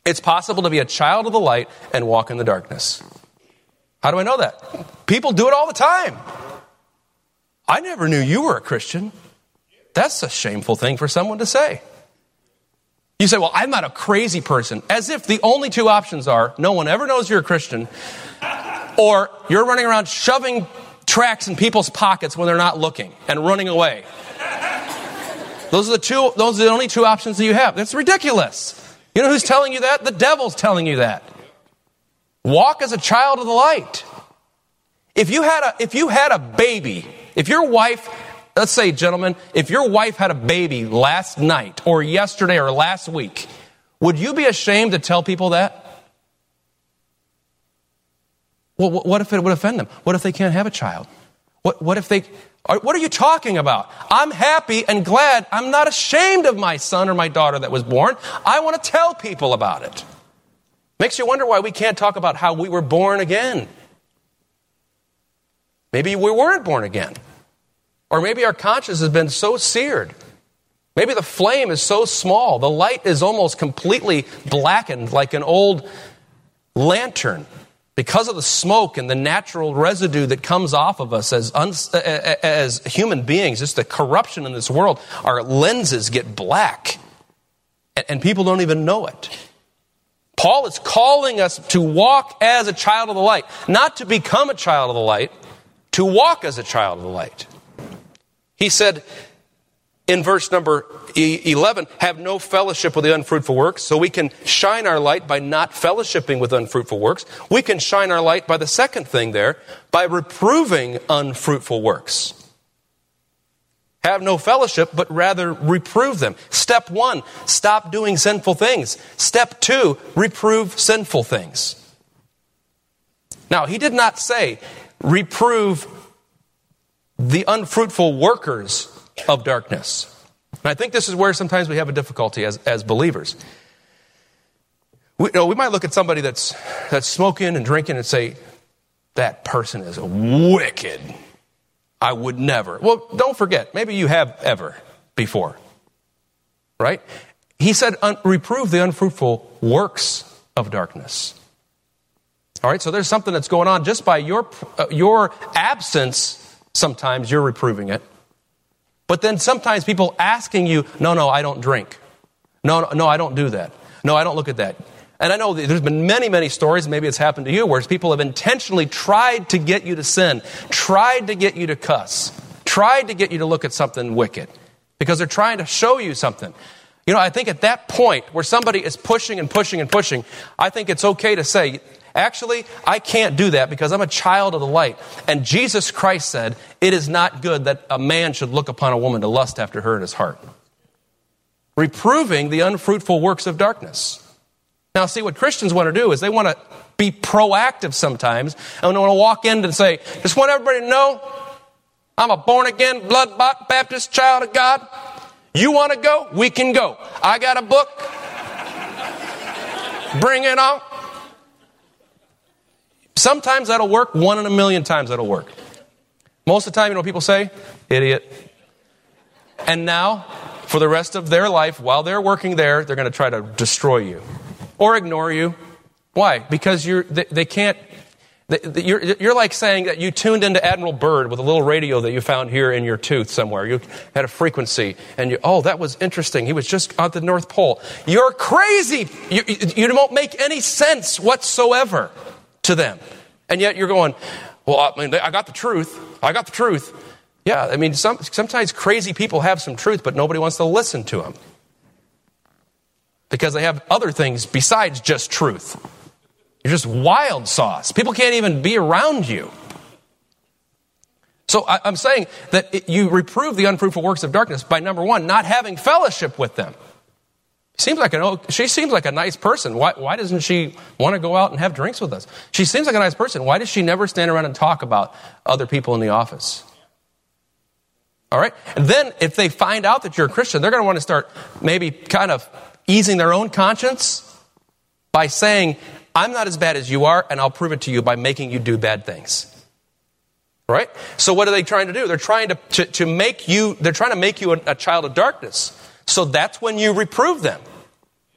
It's possible to be a child of the light and walk in the darkness. How do I know that? People do it all the time. I never knew you were a Christian. That's a shameful thing for someone to say. You say, well, I'm not a crazy person. As if the only two options are, no one ever knows you're a Christian, or you're running around shoving tracts in people's pockets when they're not looking and running away. Those are the two, those are the only two options that you have. That's ridiculous. You know who's telling you that? The devil's telling you that. Walk as a child of the light. If you had a, if you had a baby, if your wife, let's say, gentlemen, if your wife had a baby last night or yesterday or last week, would you be ashamed to tell people that? Well, what if it would offend them? What if they can't have a child? What, what if they, what are you talking about? I'm happy and glad. I'm not ashamed of my son or my daughter that was born. I want to tell people about it. Makes you wonder why we can't talk about how we were born again. Maybe we weren't born again. Or maybe our conscience has been so seared. Maybe the flame is so small. The light is almost completely blackened like an old lantern because of the smoke and the natural residue that comes off of us as, uns- as human beings. Just the corruption in this world. Our lenses get black. And people don't even know it. Paul is calling us to walk as a child of the light. Not to become a child of the light. To walk as a child of the light. He said in verse number eleven, have no fellowship with the unfruitful works. So we can shine our light by not fellowshipping with unfruitful works. We can shine our light by the second thing there, by reproving unfruitful works. Have no fellowship, but rather reprove them. Step one, stop doing sinful things. Step two, reprove sinful things. Now, he did not say, reprove the unfruitful workers of darkness. And I think this is where sometimes we have a difficulty as, as believers. We, you know, we might look at somebody that's, that's smoking and drinking and say, that person is wicked. I would never. Well, don't forget, maybe you have ever before. Right? He said, un- reprove the unfruitful works of darkness. All right, so there's something that's going on just by your uh, your absence. Sometimes you're reproving it. But then sometimes people asking you, no, no, I don't drink. No, no, no, I don't do that. No, I don't look at that. And I know there's been many, many stories, maybe it's happened to you, where people have intentionally tried to get you to sin, tried to get you to cuss, tried to get you to look at something wicked, because they're trying to show you something. You know, I think at that point where somebody is pushing and pushing and pushing, I think it's okay to say, actually, I can't do that because I'm a child of the light. And Jesus Christ said, it is not good that a man should look upon a woman to lust after her in his heart. Reproving the unfruitful works of darkness. Now, see, what Christians want to do is they want to be proactive sometimes and want to walk in and say, just want everybody to know, I'm a born-again, blood-bought Baptist child of God. You want to go? We can go. I got a book. Bring it on. Sometimes that'll work. One in a million times that'll work. Most of the time, you know what people say? Idiot. And now, for the rest of their life, while they're working there, they're going to try to destroy you. Or ignore you. Why? Because you're, they, they can't, they, you're, you're like saying that you tuned into Admiral Byrd with a little radio that you found here in your tooth somewhere. You had a frequency and you, oh, that was interesting. He was just at the North Pole. You're crazy. You, you, you don't make any sense whatsoever to them. And yet you're going, well, I mean, I got the truth. I got the truth. Yeah, I mean, some, sometimes crazy people have some truth, but nobody wants to listen to them. Because they have other things besides just truth. You're just wild sauce. People can't even be around you. So I, I'm saying that it, you reprove the unfruitful works of darkness by, number one, not having fellowship with them. Seems like an, she seems like a nice person. Why, why doesn't she want to go out and have drinks with us? She seems like a nice person. Why does she never stand around and talk about other people in the office? All right? And then if they find out that you're a Christian, they're going to want to start maybe kind of easing their own conscience by saying, I'm not as bad as you are, and I'll prove it to you by making you do bad things. Right? So what are they trying to do? They're trying to, to, to make you, they're trying to make you a, a child of darkness. So that's when you reprove them.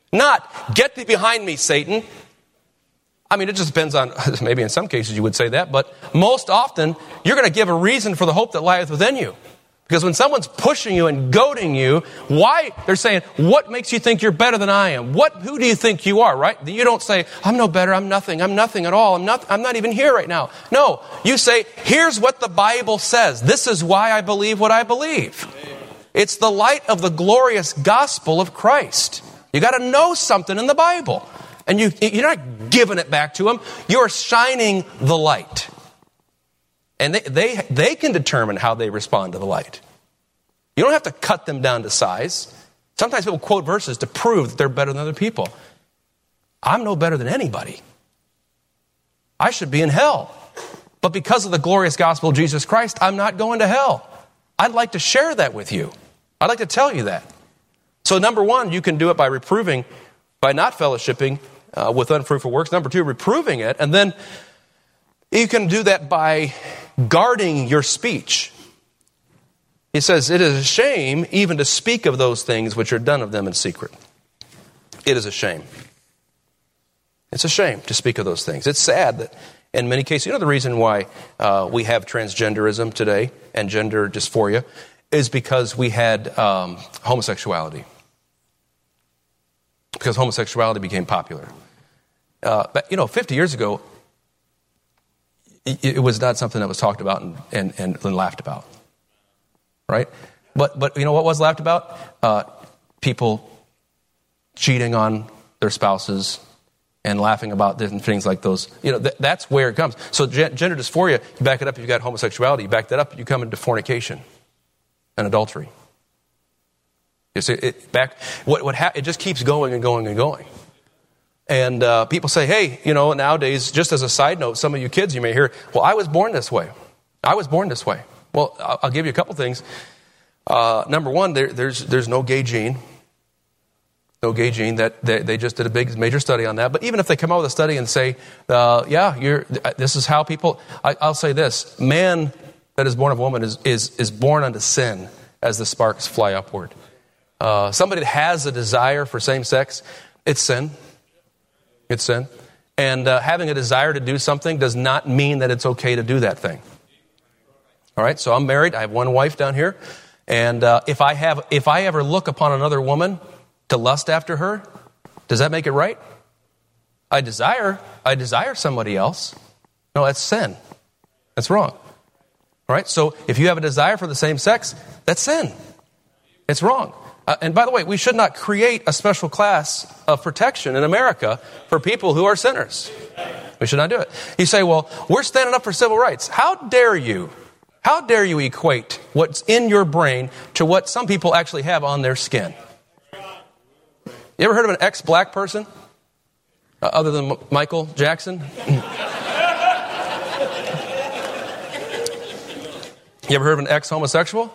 Not, get thee behind me, Satan. I mean, it just depends on, maybe in some cases you would say that, but most often you're going to give a reason for the hope that lieth within you. Because when someone's pushing you and goading you, why? They're saying, what makes you think you're better than I am? What? Who do you think you are, right? You don't say, I'm no better, I'm nothing, I'm nothing at all, I'm not, I'm not even here right now. No, you say, here's what the Bible says. This is why I believe what I believe. It's the light of the glorious gospel of Christ. You got to know something in the Bible. And you, you're not giving it back to them. You're shining the light. And they, they, they can determine how they respond to the light. You don't have to cut them down to size. Sometimes people quote verses to prove that they're better than other people. I'm no better than anybody. I should be in hell. But because of the glorious gospel of Jesus Christ, I'm not going to hell. I'd like to share that with you. I'd like to tell you that. So number one, you can do it by reproving, by not fellowshipping uh, with unfruitful works. Number two, reproving it. And then you can do that by guarding your speech. He says, it is a shame even to speak of those things which are done of them in secret. It is a shame. It's a shame to speak of those things. It's sad that in many cases, you know the reason why uh, we have transgenderism today and gender dysphoria is because we had um, homosexuality. Because homosexuality became popular. Uh, but, you know, fifty years ago, it, it was not something that was talked about and, and, and, and laughed about. Right? But, but you know what was laughed about? Uh, people cheating on their spouses and laughing about different things like those. You know, th- that's where it comes. So gen- gender dysphoria, you back it up if you've got homosexuality. You back that up, you come into fornication and adultery. You see, it back. What what ha- it just keeps going and going and going. And uh, people say, hey, you know, nowadays, just as a side note, some of you kids, you may hear, well, I was born this way. I was born this way. Well, I'll, I'll give you a couple things. Uh, number one, there, there's there's no gay gene. No gay gene. That they, they just did a big major study on that. But even if they come out with a study and say, uh, yeah, you're, this is how people. I, I'll say this: man that is born of woman is is is born unto sin as the sparks fly upward. Uh, somebody that has a desire for same sex, it's sin. It's sin. And uh, having a desire to do something does not mean that it's okay to do that thing. All right. So I'm married. I have one wife down here, and uh, if I have if I ever look upon another woman to lust after her, does that make it right? I desire, I desire somebody else. No, that's sin. That's wrong. All right? So if you have a desire for the same sex, that's sin. It's wrong. Uh, and by the way, we should not create a special class of protection in America for people who are sinners. We should not do it. You say, well, we're standing up for civil rights. How dare you? How dare you equate what's in your brain to what some people actually have on their skin? You ever heard of an ex-black person? Uh, other than M- Michael Jackson? You ever heard of an ex-homosexual?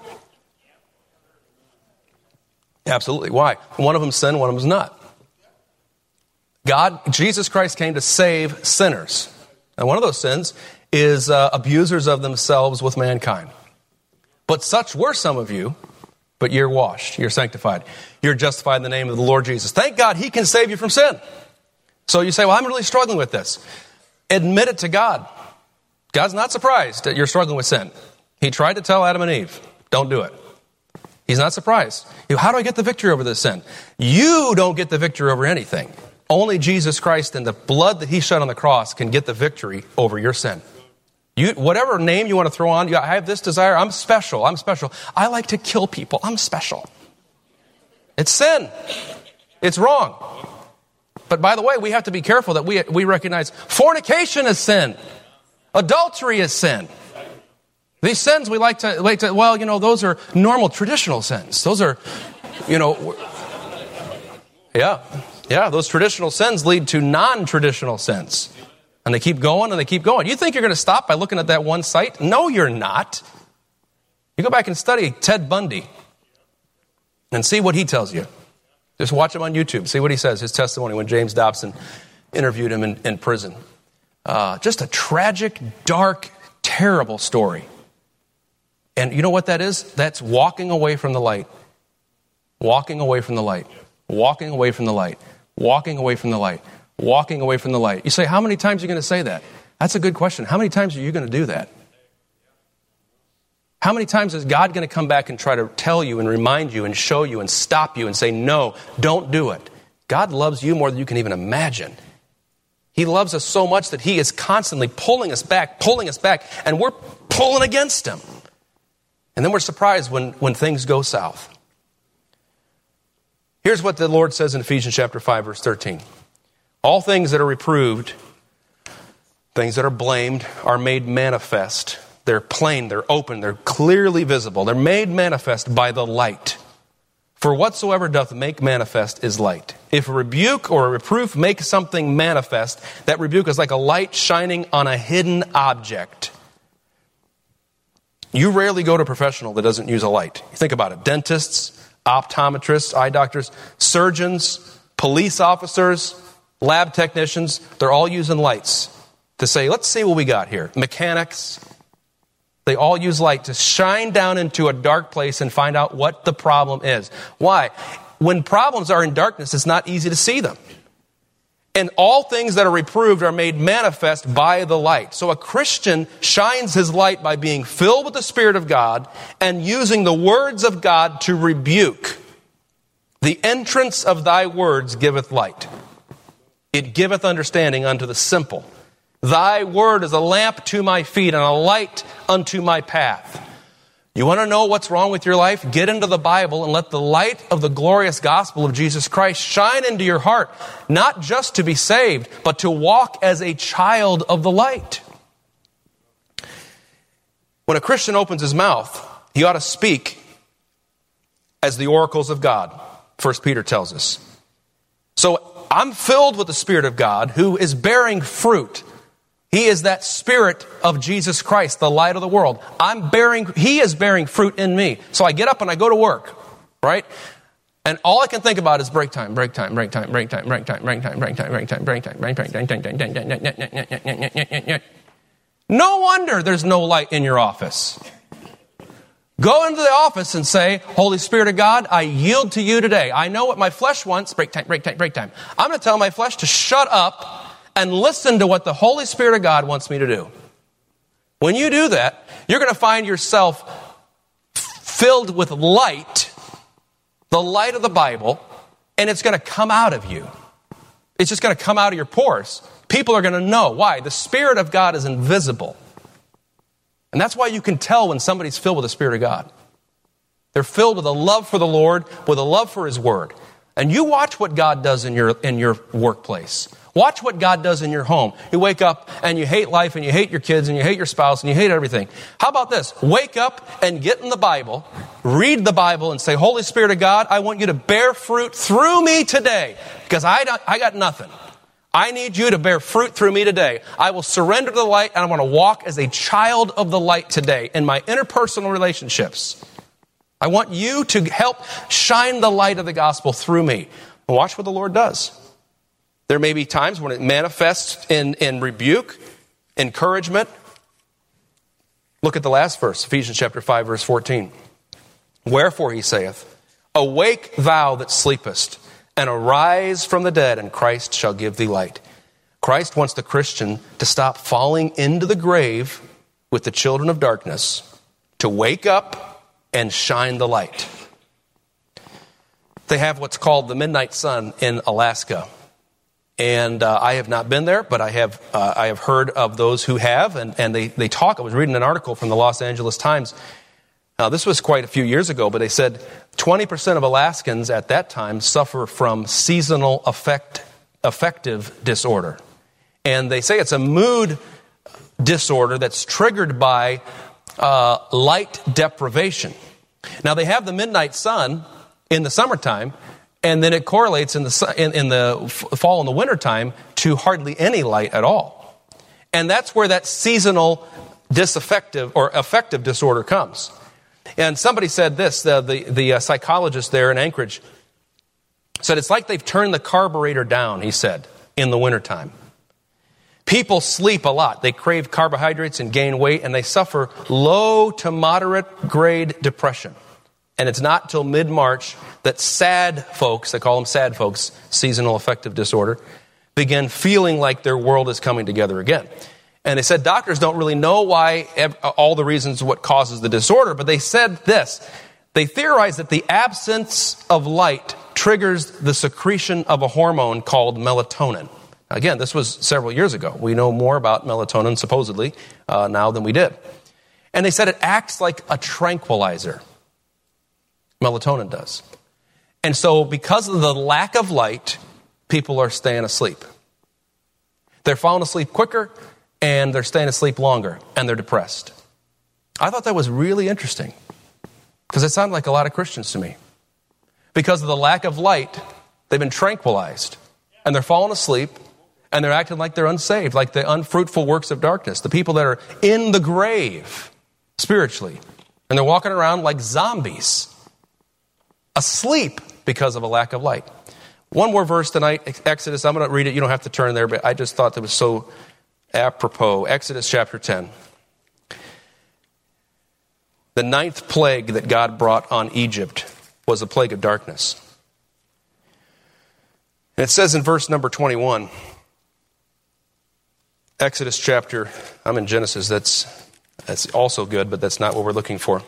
Absolutely. Why? One of them's sin, one of them's not. God, Jesus Christ came to save sinners. And one of those sins is uh, abusers of themselves with mankind. But such were some of you. But you're washed, you're sanctified, you're justified in the name of the Lord Jesus. Thank God he can save you from sin. So you say, well, I'm really struggling with this. Admit it to God. God's not surprised that you're struggling with sin. He tried to tell Adam and Eve, don't do it. He's not surprised. How do I get the victory over this sin? You don't get the victory over anything. Only Jesus Christ and the blood that he shed on the cross can get the victory over your sin. You, whatever name you want to throw on, you, I have this desire, I'm special, I'm special. I like to kill people, I'm special. It's sin. It's wrong. But by the way, we have to be careful that we, we recognize fornication is sin. Adultery is sin. These sins we like to, like to, well, you know, those are normal traditional sins. Those are, you know, yeah, yeah, those traditional sins lead to non-traditional sins. And they keep going and they keep going. You think you're going to stop by looking at that one site? No, you're not. You go back and study Ted Bundy and see what he tells you. Just watch him on YouTube. See what he says, his testimony when James Dobson interviewed him in, in prison. Uh, just a tragic, dark, terrible story. And you know what that is? That's walking away from the light. Walking away from the light. Walking away from the light. walking away from the light, walking away from the light. You say, how many times are you going to say that? That's a good question. How many times are you going to do that? How many times is God going to come back and try to tell you and remind you and show you and stop you and say, no, don't do it? God loves you more than you can even imagine. He loves us so much that he is constantly pulling us back, pulling us back, and we're pulling against him. And then we're surprised when, when things go south. Here's what the Lord says in Ephesians chapter five, verse thirteen. All things that are reproved, things that are blamed, are made manifest. They're plain, they're open, they're clearly visible. They're made manifest by the light. For whatsoever doth make manifest is light. If a rebuke or a reproof make something manifest, that rebuke is like a light shining on a hidden object. You rarely go to a professional that doesn't use a light. You think about it. Dentists, optometrists, eye doctors, surgeons, police officers, lab technicians, they're all using lights to say, let's see what we got here. Mechanics, they all use light to shine down into a dark place and find out what the problem is. Why? When problems are in darkness, it's not easy to see them. And all things that are reproved are made manifest by the light. So a Christian shines his light by being filled with the Spirit of God and using the words of God to rebuke. The entrance of thy words giveth light. It giveth understanding unto the simple. Thy word is a lamp to my feet and a light unto my path. You want to know what's wrong with your life? Get into the Bible and let the light of the glorious gospel of Jesus Christ shine into your heart, not just to be saved, but to walk as a child of the light. When a Christian opens his mouth, he ought to speak as the oracles of God, First Peter tells us. So I'm filled with the Spirit of God who is bearing fruit. He is that Spirit of Jesus Christ, the light of the world. I'm bearing, he is bearing fruit in me. So I get up and I go to work, right? And all I can think about is break time, break time, break time, break time, break time, break time, break time, break time, break time, break time. No wonder there's no light in your office. Go into the office and say, Holy Spirit of God, I yield to you today. I know what my flesh wants. Break time, break time, break time. I'm going to tell my flesh to shut up and listen to what the Holy Spirit of God wants me to do. When you do that, you're going to find yourself filled with light, the light of the Bible, and it's going to come out of you. It's just going to come out of your pores. People are going to know. Why? The Spirit of God is invisible. And that's why you can tell when somebody's filled with the Spirit of God. They're filled with a love for the Lord, with a love for His Word. And you watch what God does in your in your workplace. Watch what God does in your home. You wake up and you hate life and you hate your kids and you hate your spouse and you hate everything. How about this? Wake up and get in the Bible, read the Bible and say, Holy Spirit of God, I want you to bear fruit through me today because I, don't, I got nothing. I need you to bear fruit through me today. I will surrender to the light and I want to walk as a child of the light today in my interpersonal relationships. I want you to help shine the light of the gospel through me. And watch what the Lord does. There may be times when it manifests in, in rebuke, encouragement. Look at the last verse, Ephesians chapter five, verse fourteen. Wherefore he saith, Awake thou that sleepest, and arise from the dead, and Christ shall give thee light. Christ wants the Christian to stop falling into the grave with the children of darkness, to wake up and shine the light. They have what's called the midnight sun in Alaska. And uh, I have not been there, but I have uh, I have heard of those who have, and, and they, they talk. I was reading an article from the Los Angeles Times. Now, this was quite a few years ago, but they said twenty percent of Alaskans at that time suffer from seasonal affect, affective disorder. And they say it's a mood disorder that's triggered by uh, light deprivation. Now, they have the midnight sun in the summertime, and then it correlates in the in, in the fall and the winter time to hardly any light at all. And that's where that seasonal disaffective or affective disorder comes. And somebody said this, the, the, the uh, psychologist there in Anchorage said, it's like they've turned the carburetor down, he said, in the wintertime. People sleep a lot. They crave carbohydrates and gain weight, and they suffer low to moderate grade depression. And it's not till mid-March that sad folks, they call them sad folks, seasonal affective disorder, begin feeling like their world is coming together again. And they said doctors don't really know why, all the reasons what causes the disorder, but they said this. They theorized that the absence of light triggers the secretion of a hormone called melatonin. Again, this was several years ago. We know more about melatonin, supposedly, uh, now than we did. And they said it acts like a tranquilizer. Melatonin does. And so because of the lack of light, people are staying asleep. They're falling asleep quicker, and they're staying asleep longer, and they're depressed. I thought that was really interesting, because it sounded like a lot of Christians to me. Because of the lack of light, they've been tranquilized, and they're falling asleep, and they're acting like they're unsaved, like the unfruitful works of darkness, the people that are in the grave spiritually, and they're walking around like zombies, asleep because of a lack of light. One more verse tonight, Exodus. I'm going to read it. You don't have to turn there, but I just thought that was so apropos. Exodus chapter ten. The ninth plague that God brought on Egypt was the plague of darkness. And it says in verse number twenty-one, Exodus chapter, I'm in Genesis, that's, that's also good, but that's not what we're looking for.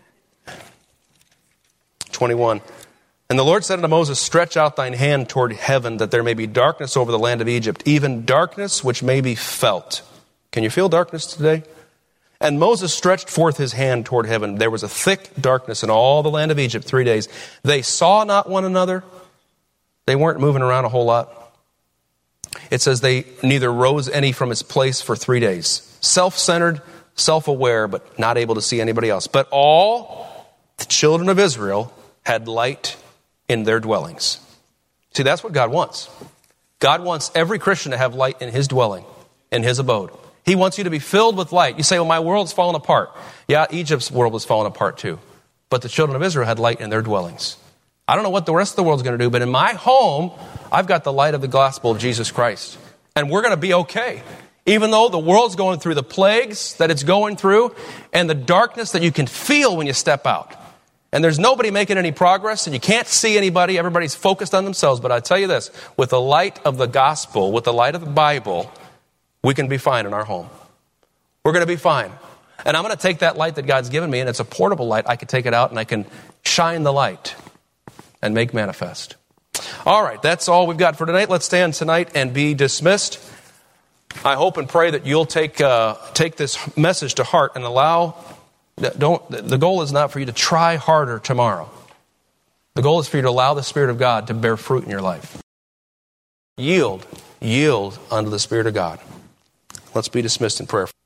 twenty-one. And the Lord said unto Moses, stretch out thine hand toward heaven, that there may be darkness over the land of Egypt, even darkness which may be felt. Can you feel darkness today? And Moses stretched forth his hand toward heaven. There was a thick darkness in all the land of Egypt three days. They saw not one another. They weren't moving around a whole lot. It says they neither rose any from its place for three days. Self-centered, self-aware, but not able to see anybody else. But all the children of Israel had light in their dwellings. See, that's what God wants. God wants every Christian to have light in his dwelling, in his abode. He wants you to be filled with light. You say, well, my world's fallen apart. Yeah, Egypt's world was falling apart too. But the children of Israel had light in their dwellings. I don't know what the rest of the world's going to do, but in my home, I've got the light of the gospel of Jesus Christ. And we're going to be okay. Even though the world's going through the plagues that it's going through and the darkness that you can feel when you step out. And there's nobody making any progress, and you can't see anybody. Everybody's focused on themselves. But I tell you this, with the light of the gospel, with the light of the Bible, we can be fine in our home. We're going to be fine. And I'm going to take that light that God's given me, and it's a portable light. I can take it out, and I can shine the light and make manifest. All right, that's all we've got for tonight. Let's stand tonight and be dismissed. I hope and pray that you'll take uh, take this message to heart and allow... Don't. The goal is not for you to try harder tomorrow. The goal is for you to allow the Spirit of God to bear fruit in your life. Yield, yield unto the Spirit of God. Let's be dismissed in prayer.